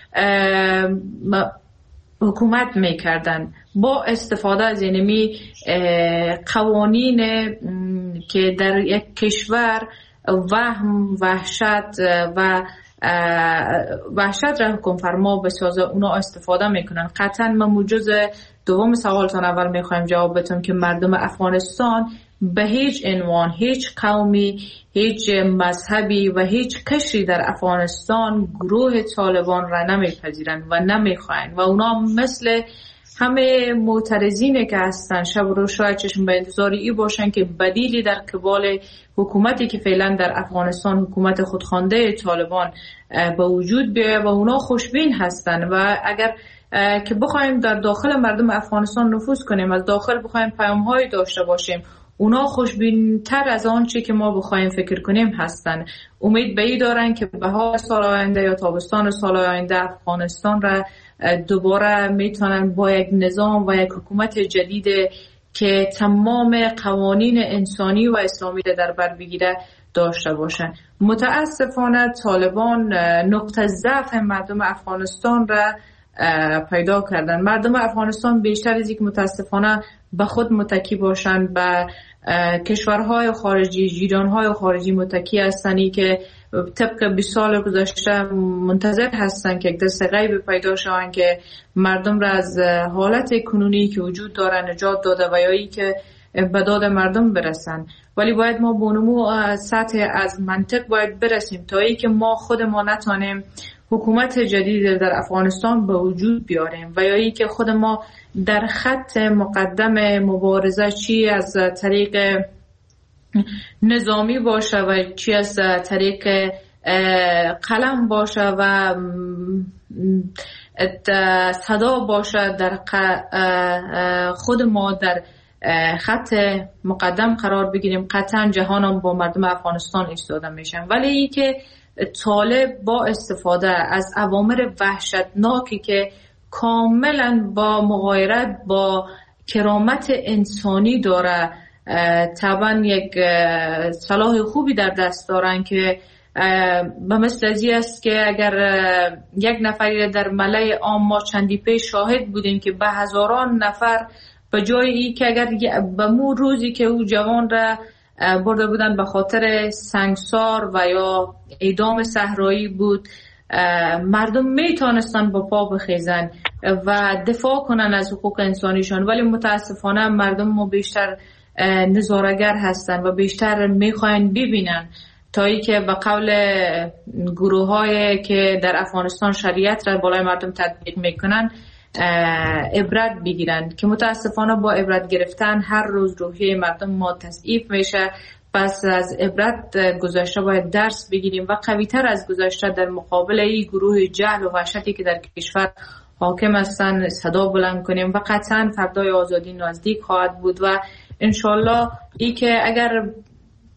حکومت میکردن با استفاده از اینمی قوانین که در یک کشور وهم، وحشت و وحشت را حکم فرما بسازه، اونا استفاده میکنن. قطعا من موجز دوم سوالتان اول میخوایم جواب بدم که مردم افغانستان به هیچ عنوان، هیچ قومی، هیچ مذهبی و هیچ کشی در افغانستان گروه طالبان را نمیپذیرند و نمیخواین و اونا مثل همه معترضینه که هستن شب و روز شاید چشم به انتظار ای باشن که بدیلی در قبال حکومتی که فعلا در افغانستان حکومت خودخوانده طالبان به وجود بیاید و اونا خوشبین هستن. و اگر که بخوایم در داخل مردم افغانستان نفوذ کنیم، از داخل بخوایم پیام‌هایی داشته باشیم، اونا خوشبین تر از آنچه که ما بخوایم فکر کنیم هستن. امید به این دارن که بهار سال آینده یا تابستان سال آینده افغانستان را دوباره میتونن با یک نظام و یک حکومت جدید که تمام قوانین انسانی و اسلامی را در بر بگیره داشته باشن. متاسفانه طالبان نقطه ضعف مردم افغانستان را پیدا کردن. مردم افغانستان بیشتر از یک متاسفانه به خود متکی باشند، به کشورهای خارجی، جیرانهای خارجی متکی هستند که طبق 20 سال گذشته منتظر هستند که یک دست غیب پیدا شوند که مردم را از حالت کنونی که وجود داره نجات داده و یا ای که به داد مردم برسن. ولی باید ما به نمو سطح از منطق باید برسیم تا ای که ما خود ما نتانیم حکومت جدید در افغانستان به وجود بیاریم و یا ای که خود ما در خط مقدم مبارزه چی از طریق نظامی باشه و چی از طریق قلم باشه و صدا باشه، در خود ما در خط مقدم قرار بگیریم، قطعا جهان هم با مردم افغانستان ایستاده میشن. ولی ای که طالب با استفاده از اوامر وحشتناکی که کاملا با مغایرت با کرامت انسانی داره، طبعا یک سلاح خوبی در دست دارن که به مثل ازی است که اگر یک نفری در ملأ عام ما چندی پیش شاهد بودیم که به هزاران نفر به جای ای که اگر به مو روزی که او جوان را برده بودن به خاطر سنگسار و یا اعدام صحرایی بود، مردم میتونستن با پا بخیزن و دفاع کنن از حقوق انسانیشان. ولی متاسفانه مردم ما بیشتر نظاره‌گر هستن و بیشتر میخواین ببینن تا ای که به قول گروه های که در افغانستان شریعت را بالای مردم تطبیق میکنن عبرت بگیرن، که متاسفانه با عبرت گرفتن هر روز روحیه مردم ما تضعیف میشه. پس از عبرت گذشته باید درس بگیریم و قوی‌تر از گذشته در مقابل این گروه جهل و وحشتی که در کشور حاکم هستن صدا بلند کنیم و قطعا فردای آزادی نزدیک خواهد بود. و انشالله ای که اگر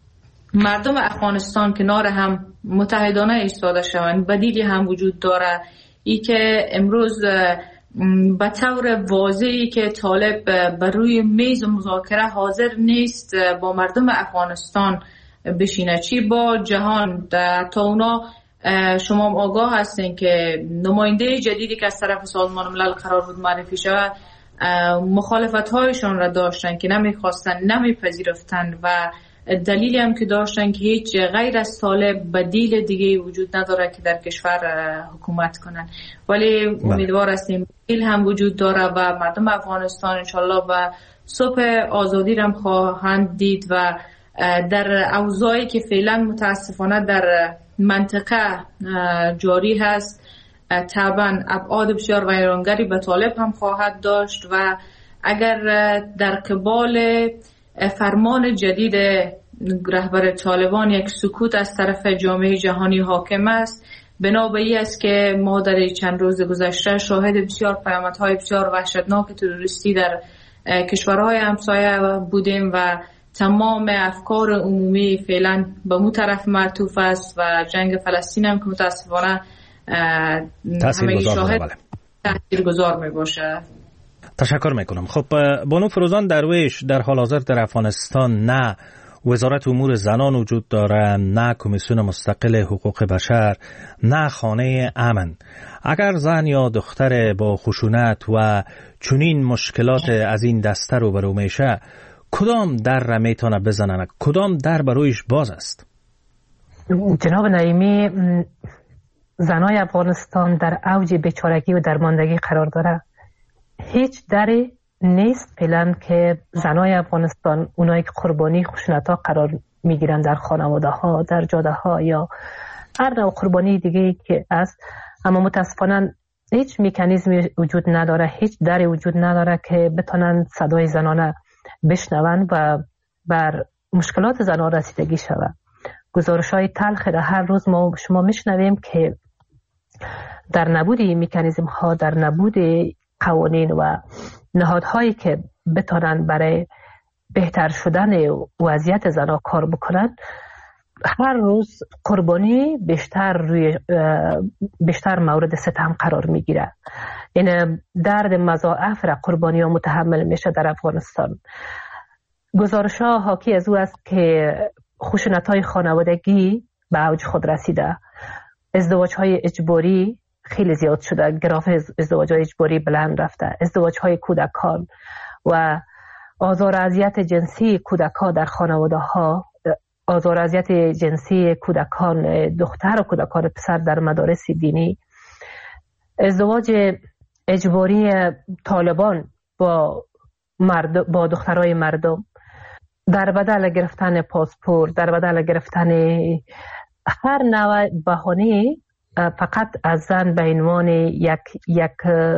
مردم افغانستان کنار هم متحدانه ایستاده شوند. بدیلی هم وجود داره، ای که امروز به طور واضحی که طالب بر روی میز مذاکره حاضر نیست با مردم افغانستان بشینه، چی با جهان. تا اونا شما آگاه هستین که نماینده جدیدی که از طرف سازمان ملل قرار بود معرفی شود، مخالفت هایشان را داشتن که نمیخواستن، نمیپذیرفتن و دلیلی هم که داشتن که هیچ غیر از طالب بدیل دیگه وجود نداره که در کشور حکومت کنن. ولی امیدوار هستیم بدیل هم وجود داره و مردم افغانستان انشالله و صبح آزادی هم خواهند دید و در اوضاعی که فعلا متاسفانه در منطقه جاری هست طبعا ابعاد بسیار ویرانگری به طالب هم خواهد داشت و اگر در قبال فرمان جدید رهبر طالبان یک سکوت از طرف جامعه جهانی حاکم است، بنابراین است که ما در چند روز گذشته شاهد بسیار پیامدهای بسیار وحشتناک تروریستی در کشورهای همسایه بودیم و تمام افکار عمومی فعلا به اون طرف معطوف است و جنگ فلسطین هم که متاسفانه همه شاهد تاثیرگذار می باشه. تشکر میکنم. خب بانو فروزان درویش، در حال حاضر در افغانستان نه وزارت امور زنان وجود داره، نه کمیسیون مستقل حقوق بشر، نه خانه امن. اگر زن یا دختر با خشونت و چنین مشکلات از این دسته روبرو میشه، کدام در را میتونه بزنن؟ کدام در برایش باز است؟ جناب نعیمی، زنای افغانستان در اوج بیچارگی و درماندگی قرار داره. هیچ دری نیست فعلا که زنای افغانستان، اونایی که قربانی خشونت‌ها قرار میگیرن در خانواده‌ها، در جاده‌ها یا هر نوع قربانی دیگه‌ای که است، اما متاسفانه هیچ مکانیزمی وجود نداره، هیچ دری وجود نداره که بتونن صدای زنانه بشنون و بر مشکلات زنان رسیدگی شود. گزارش‌های تلخ را هر روز ما شما میشنویم که در نبود مکانیزم ها، در نبود قوانین و نهادهایی که بتونن برای بهتر شدن وضعیت زنان کار بکنن، هر روز قربانی بیشتر مورد ستم قرار میگیره. این درد مضاعف را قربانی ها متحمل میشه در افغانستان. گزارش ها حاکی از او است که خشونت های خانوادگی به اوج خود رسیده، ازدواج های اجباری خیلی زیاد شده، گراف ازدواج های اجباری بلند رفته، ازدواج های کودکان و آزار و اذیت جنسی کودکان در خانواده ها، آزار و اذیت جنسی کودکان دختر و کودکان پسر در مدارس دینی، ازدواج اجباری طالبان با دخترای مردم در بدل گرفتن پاسپورت، در بدل گرفتن هر نوع بهانه فقط از زن به عنوان یک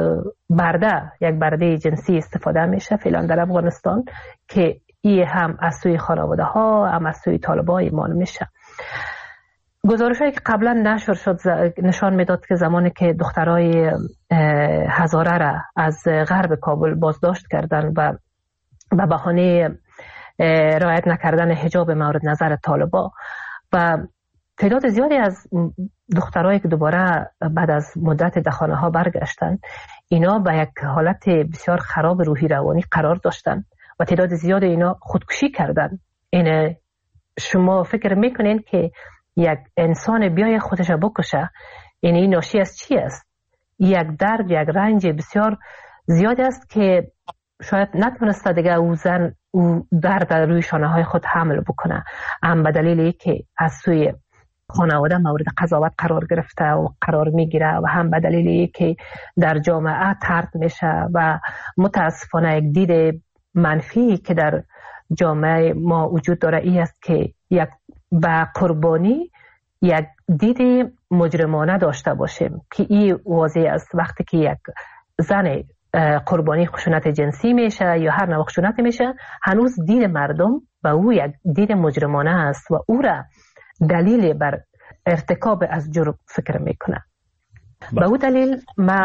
برده جنسی استفاده میشه فعلا در افغانستان، که این هم از سوی خانواده ها هم از سوی طالبان اعمال میشه. گزارش هایی که قبلا نشر شد نشان میداد که زمانی که دخترای هزاره را از غرب کابل بازداشت کردن و به بهانه رعایت نکردن حجاب مورد نظر طالبان و تعداد زیادی از دخترایی که دوباره بعد از مدت در خانه ها برگشتن، اینا به یک حالت بسیار خراب روحی روانی قرار داشتن و تعداد زیاد اینا خودکشی کردن. این شما فکر میکنین که یک انسان بیای خودش بکشه، این ناشی از چی است؟ یک درد، یک رنج بسیار زیاد است که شاید نتونسته دیگه او زن او درد روی شانه های خود حمل بکنه، هم به دلیلی که از سوی خانواده مورد قضاوت قرار گرفته و قرار میگیره و هم به دلیلی که در جامعه طرد میشه و متاسفانه یک دید منفی که در جامعه ما وجود داره این است که یک به قربانی یک دید مجرمانه داشته باشیم که این واضح است. وقتی که یک زن قربانی خشونت جنسی میشه یا هر نوع خشونت میشه، هنوز دید مردم به او یک دید مجرمانه است و او را دلیل بر ارتکاب از جرم فکر میکنه. به او دلیل ما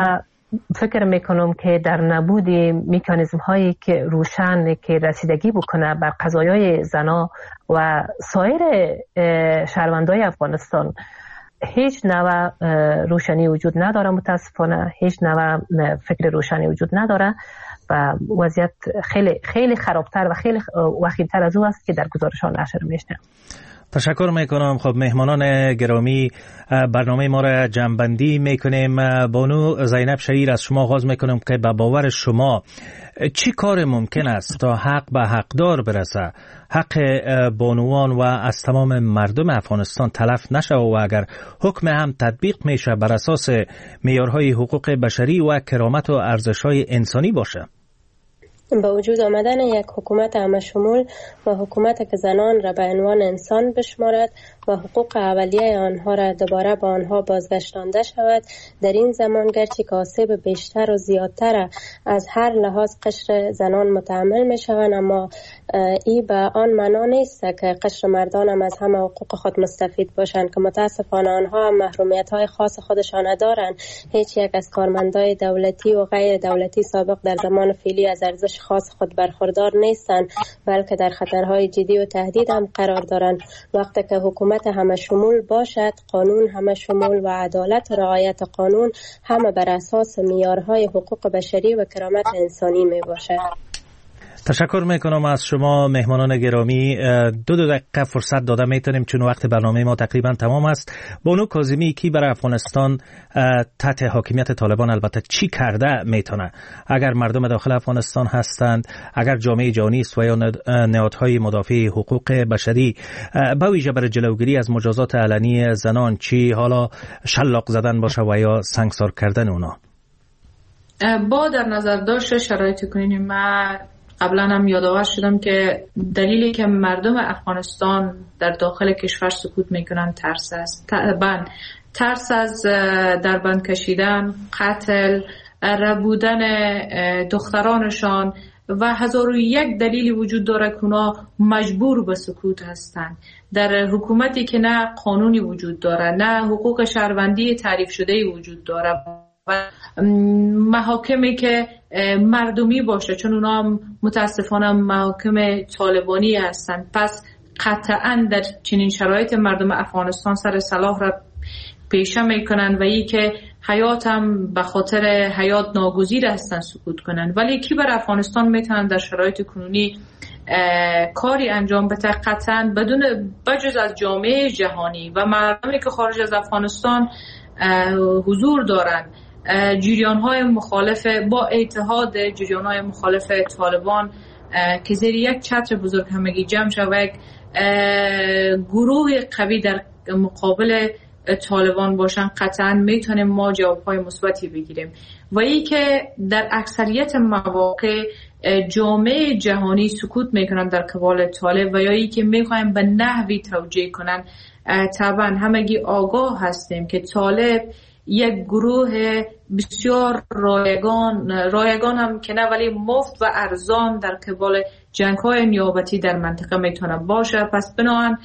فکر میکنم که در نبود مکانیزم هایی که روشن که رسیدگی بکنه بر قضایای زنا و سایر شهروندای افغانستان هیچ نوع روشنی وجود نداره. متاسفانه هیچ نوع فکر روشنی وجود نداره و وضعیت خیلی خیلی خرابتر و خیلی وخیمتر از او است که در گزارش ها نشر میشه. تشکر میکنم. خب مهمانان گرامی، برنامه ما را جمع‌بندی میکنیم. بانو زینب شهیر، از شما آغاز میکنم که به باور شما چی کار ممکن است تا حق به حقدار برسه، حق بانوان و از تمام مردم افغانستان تلف نشه و اگر حکم هم تطبیق میشه بر اساس معیارهای حقوق بشری و کرامت و ارزش‌های انسانی باشه؟ با وجود آمدن یک حکومت همه‌شمول و حکومت که زنان را به عنوان انسان بشمارد و حقوق اولیه آنها را دوباره به آنها بازگشتانده شود، در این زمان گرچه که آسیب بیشتر و زیادتر از هر لحاظ قشر زنان متحمل می شوند، اما ای به آن معنا نیست که قشر مردان هم از همه حقوق خود مستفید باشند که متاسفانه آنها هم محرومیت های خاص خودشان دارند. هیچ یک از کارمندای دولتی و غیر دولتی سابق در زمان فعلی از ارزش خاص خود برخوردار نیستند، بلکه در خطرهای جدی و تهدید هم قرار دارند. وقتی که حکومت همه شمول باشد، قانون همه شمول و عدالت رعایت قانون همه بر اساس معیارهای حقوق بشری و کرامت انسانی می باشد. تشکر میکنم از شما مهمانان گرامی. دو دقیقه فرصت داده میتونیم چون وقت برنامه ما تقریبا تمام است. بانو کاظمی، کی برای افغانستان تحت حاکمیت طالبان البته چی کرده میتونه؟ اگر مردم داخل افغانستان هستند، اگر جامعه جهانی است و یا نهادهای مدافع حقوق بشری به ویژه برای جلوگیری از مجازات علنی زنان، چی حالا شلاق زدن باشه و یا سنگسار کردن اونا؟ با در نظر داشت شرایط کنیم، من قبلا هم یادآور شدم که دلیلی که مردم افغانستان در داخل کشور سکوت میکنن ترس است. ترس از دربند کشیدن، قتل، ربودن دخترانشان و 1001 دلیلی وجود داره که اونا مجبور به سکوت هستند. در حکومتی که نه قانونی وجود داره، نه حقوق شهروندی تعریف شده وجود داره و محاکمی که مردمی باشه، چون اونا متاسفانه محاکم طالبانی هستن. پس قطعا در چنین شرایط مردم افغانستان سر سلاح را پیشه میکنن و ای که حیات هم به خاطر حیات ناگزیر هستن سکوت کنن. ولی کی بر افغانستان میتونن در شرایط کنونی کاری انجام بده؟ قطعا بدون بجز از جامعه جهانی و مردمی که خارج از افغانستان حضور دارن، جریان‌های مخالف با اتحاد جریان‌های مخالف طالبان که زیر یک چتر بزرگ همگی جمع شد و یک گروه قوی در مقابل طالبان باشن، قطعا میتونیم ما جواب‌های مثبتی بگیریم. و ای که در اکثریت مواقع جامعه جهانی سکوت میکنن در قبال طالب و یا ای که میخوایم به نحوی توجیه کنن. طبعا همگی آگاه هستیم که طالب یک گروه بسیار رایگان هم که نه ولی مفت و ارزان در قبال جنگ‌های نیابتی در منطقه میتونه باشه. پس بنابراین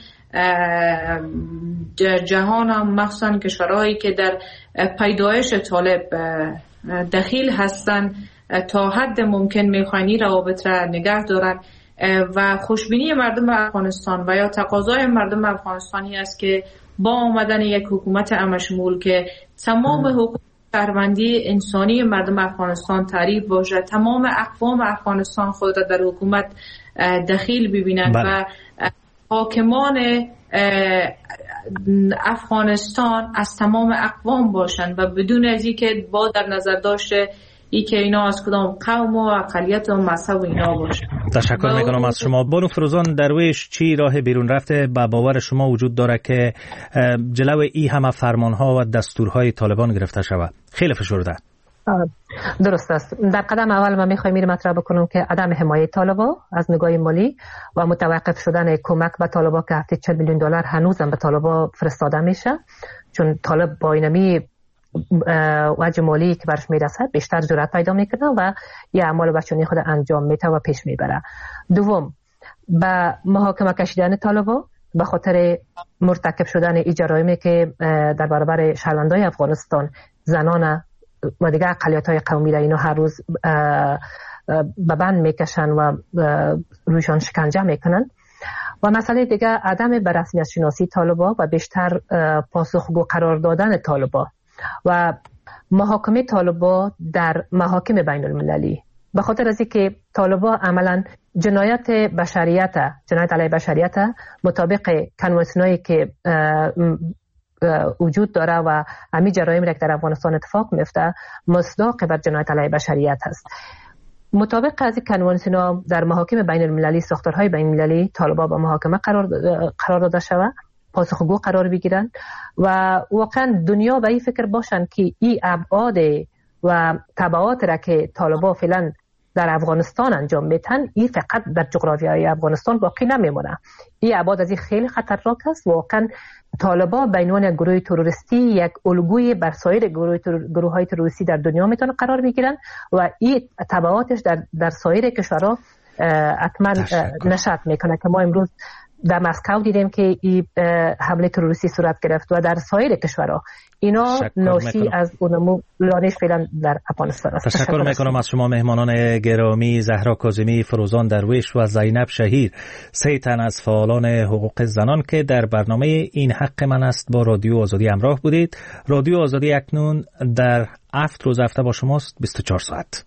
جهان هم مخصوصا کشورهایی که در پیدایش طالب دخیل هستن تا حد ممکن میخواین روابط را نگه دارن و خوشبینی مردم افغانستان و یا تقاضای مردم افغانستانی است که با آمدن یک حکومت همه‌شمول که تمام حقوق شهروندی انسانی مردم افغانستان تعریف باشه، تمام اقوام افغانستان خود را در حکومت دخیل ببینند و حاکمان افغانستان از تمام اقوام باشند و بدون از اینکه با در نظر داشته ای که اینا از کدام قوم و اقلیت و مذهب و اینا باشه. تشکر میکنم از شما. بانو فروزان درویش، چی راه بیرون رفته به باور شما وجود داره که جلو ای همه فرمانها و دستورهای طالبان گرفته شود؟ خیلی فشرده. درست است. در قدم اول من میخوایم این مطرح بکنم که عدم حمایت طالبان از نگاه مالی و متوقف شدن کمک به طالبان که هفته 40 میلیون دلار هنوزم به طالبان فرستاده میشه، چون طالب با اینمی وجه مالی که برش میرسد بیشتر جرأت پیدا میکنه و یه اعمال بچونی خود انجام میده و پیش میبره. دوم، به محاکمه کشیدن طالبان به خاطر مرتکب شدن جرایمی که در برابر شهروندان افغانستان، زنان و دیگه اقلیت‌های قومی را اینا هر روز به بند میکشن و رویشان شکنجه میکنن. و مسئله دیگه عدم بررسمیت شناسی طالبا و بیشتر پاسخگو قرار دادن طالبا و محاکمه طالبا در محاکم بین المللی، به خاطر از اینکه طالبا عملا جنایت علیه بشریت مطابق کنوانسیونایی که وجود داره و همین جرایم را که در افغانستان اتفاق میفته مصداق بر جنایت علیه بشریت هست. مطابق از این کنوانسیون در محاکم بین المللی، ساختارهای بین المللی، طالبا با محاکمه قرار داده شود، پاسخگو قرار بگیرن و واقعا دنیا به این فکر باشن که این ابعاد و تبعات را که طالبا فعلا در افغانستان انجام میتن این فقط در جغرافیای افغانستان باقی نمیمونه. این ابعاد از این خیلی خطرناک است. واقعا طالبا به عنوان گروه تروریستی یک الگوی بر سایر گروه‌های تروریستی در دنیا میتونه قرار بگیرن و این تبعاتش در سایر کشورها حتما نشأت میکنه که ما امروز در مسکو دیدیم که این حمله تروریستی صورت گرفت و در سایر کشورها. اینا ناشی از اونمو لانش فعلا در افغانستان است. تشکر میکنم از شما مهمانان گرامی، زهرا کاظمی، فروزان درویش و زینب شهیر، 3 تن از فعالان حقوق زنان که در برنامه این حق من است با رادیو آزادی همراه بودید. رادیو آزادی اکنون در 7 روز هفته با شماست، 24 ساعت.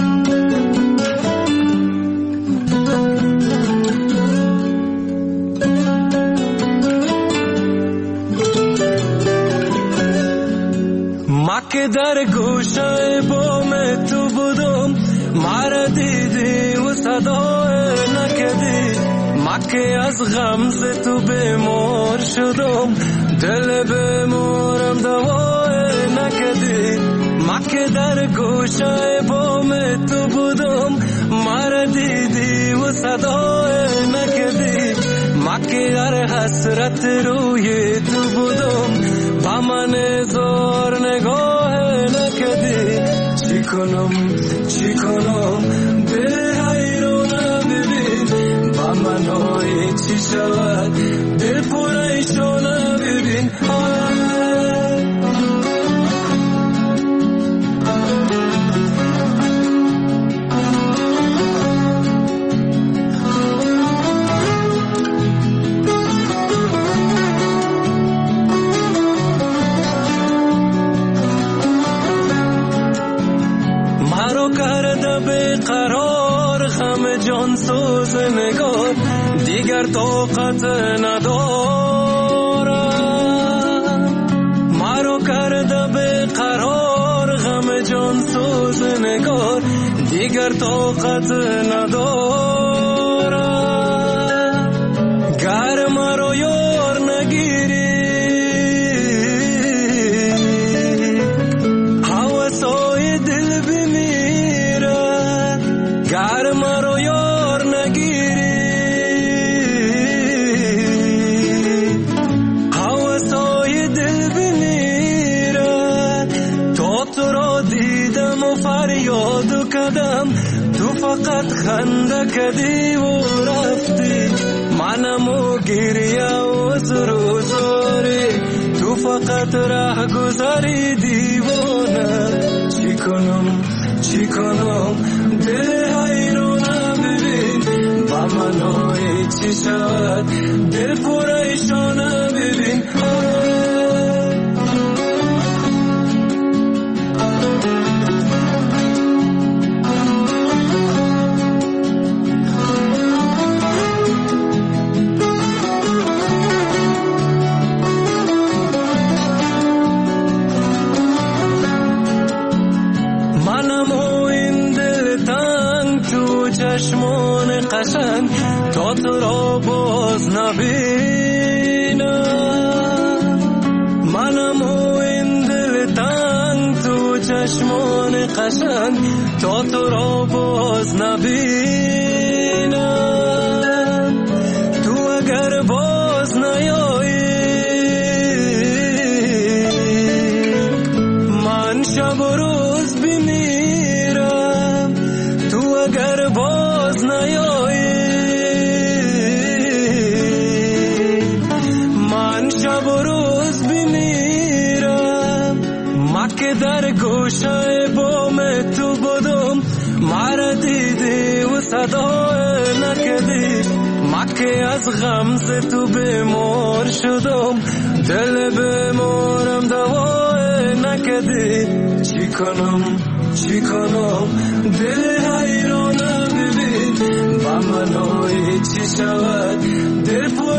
که در گوشه بام تو بودم، مرا دیدی و صدای نکدی. مکه از غمز تو بیمار شدم، دل بیمارم دوای نکدی. مکه در گوشه بام تو بودم، مرا دیدی و صدای نکدی. مکه در حسرت روی تو بودم، با من زار نگاه نکدی. چی کنم دل حیرانه ببین، با من های چی شود دل پریشانه ببین. قرار غم جان سوز نگار دیگر طاقت ندارم. مرا کرده به قرار غم جان سوز نگار دیگر طاقت ندارم. گر مرا یار نگیری هوسای دل بمیره. گر مرا یار نگیری هوسای دل بمیره. تا تو را دیدم و فریاد کردم، تو فقط خنده کردی و رفتی. منم و گریه و زرو زاری، تو فقط ره گذاری دیوانه. چی کنم دل حیرانه ببین، با من های چی شود دل پریشانه ببین. چشمان قشنگ تا تو را باز نبینم. منم و این دل تنگ تو چشمان قشنگ تا تو را باز نبینم. تو اگر باز نیایی من شب و روز بمیرم. تو اگر باز نیایی من شب و روز بمیرم. مکه در گوشه گدا نکردی مکه از غمز تو بیمار شدم دل بیمارم دوا نکردی چی کنم دل حیرانه ببین با منای چی شود دل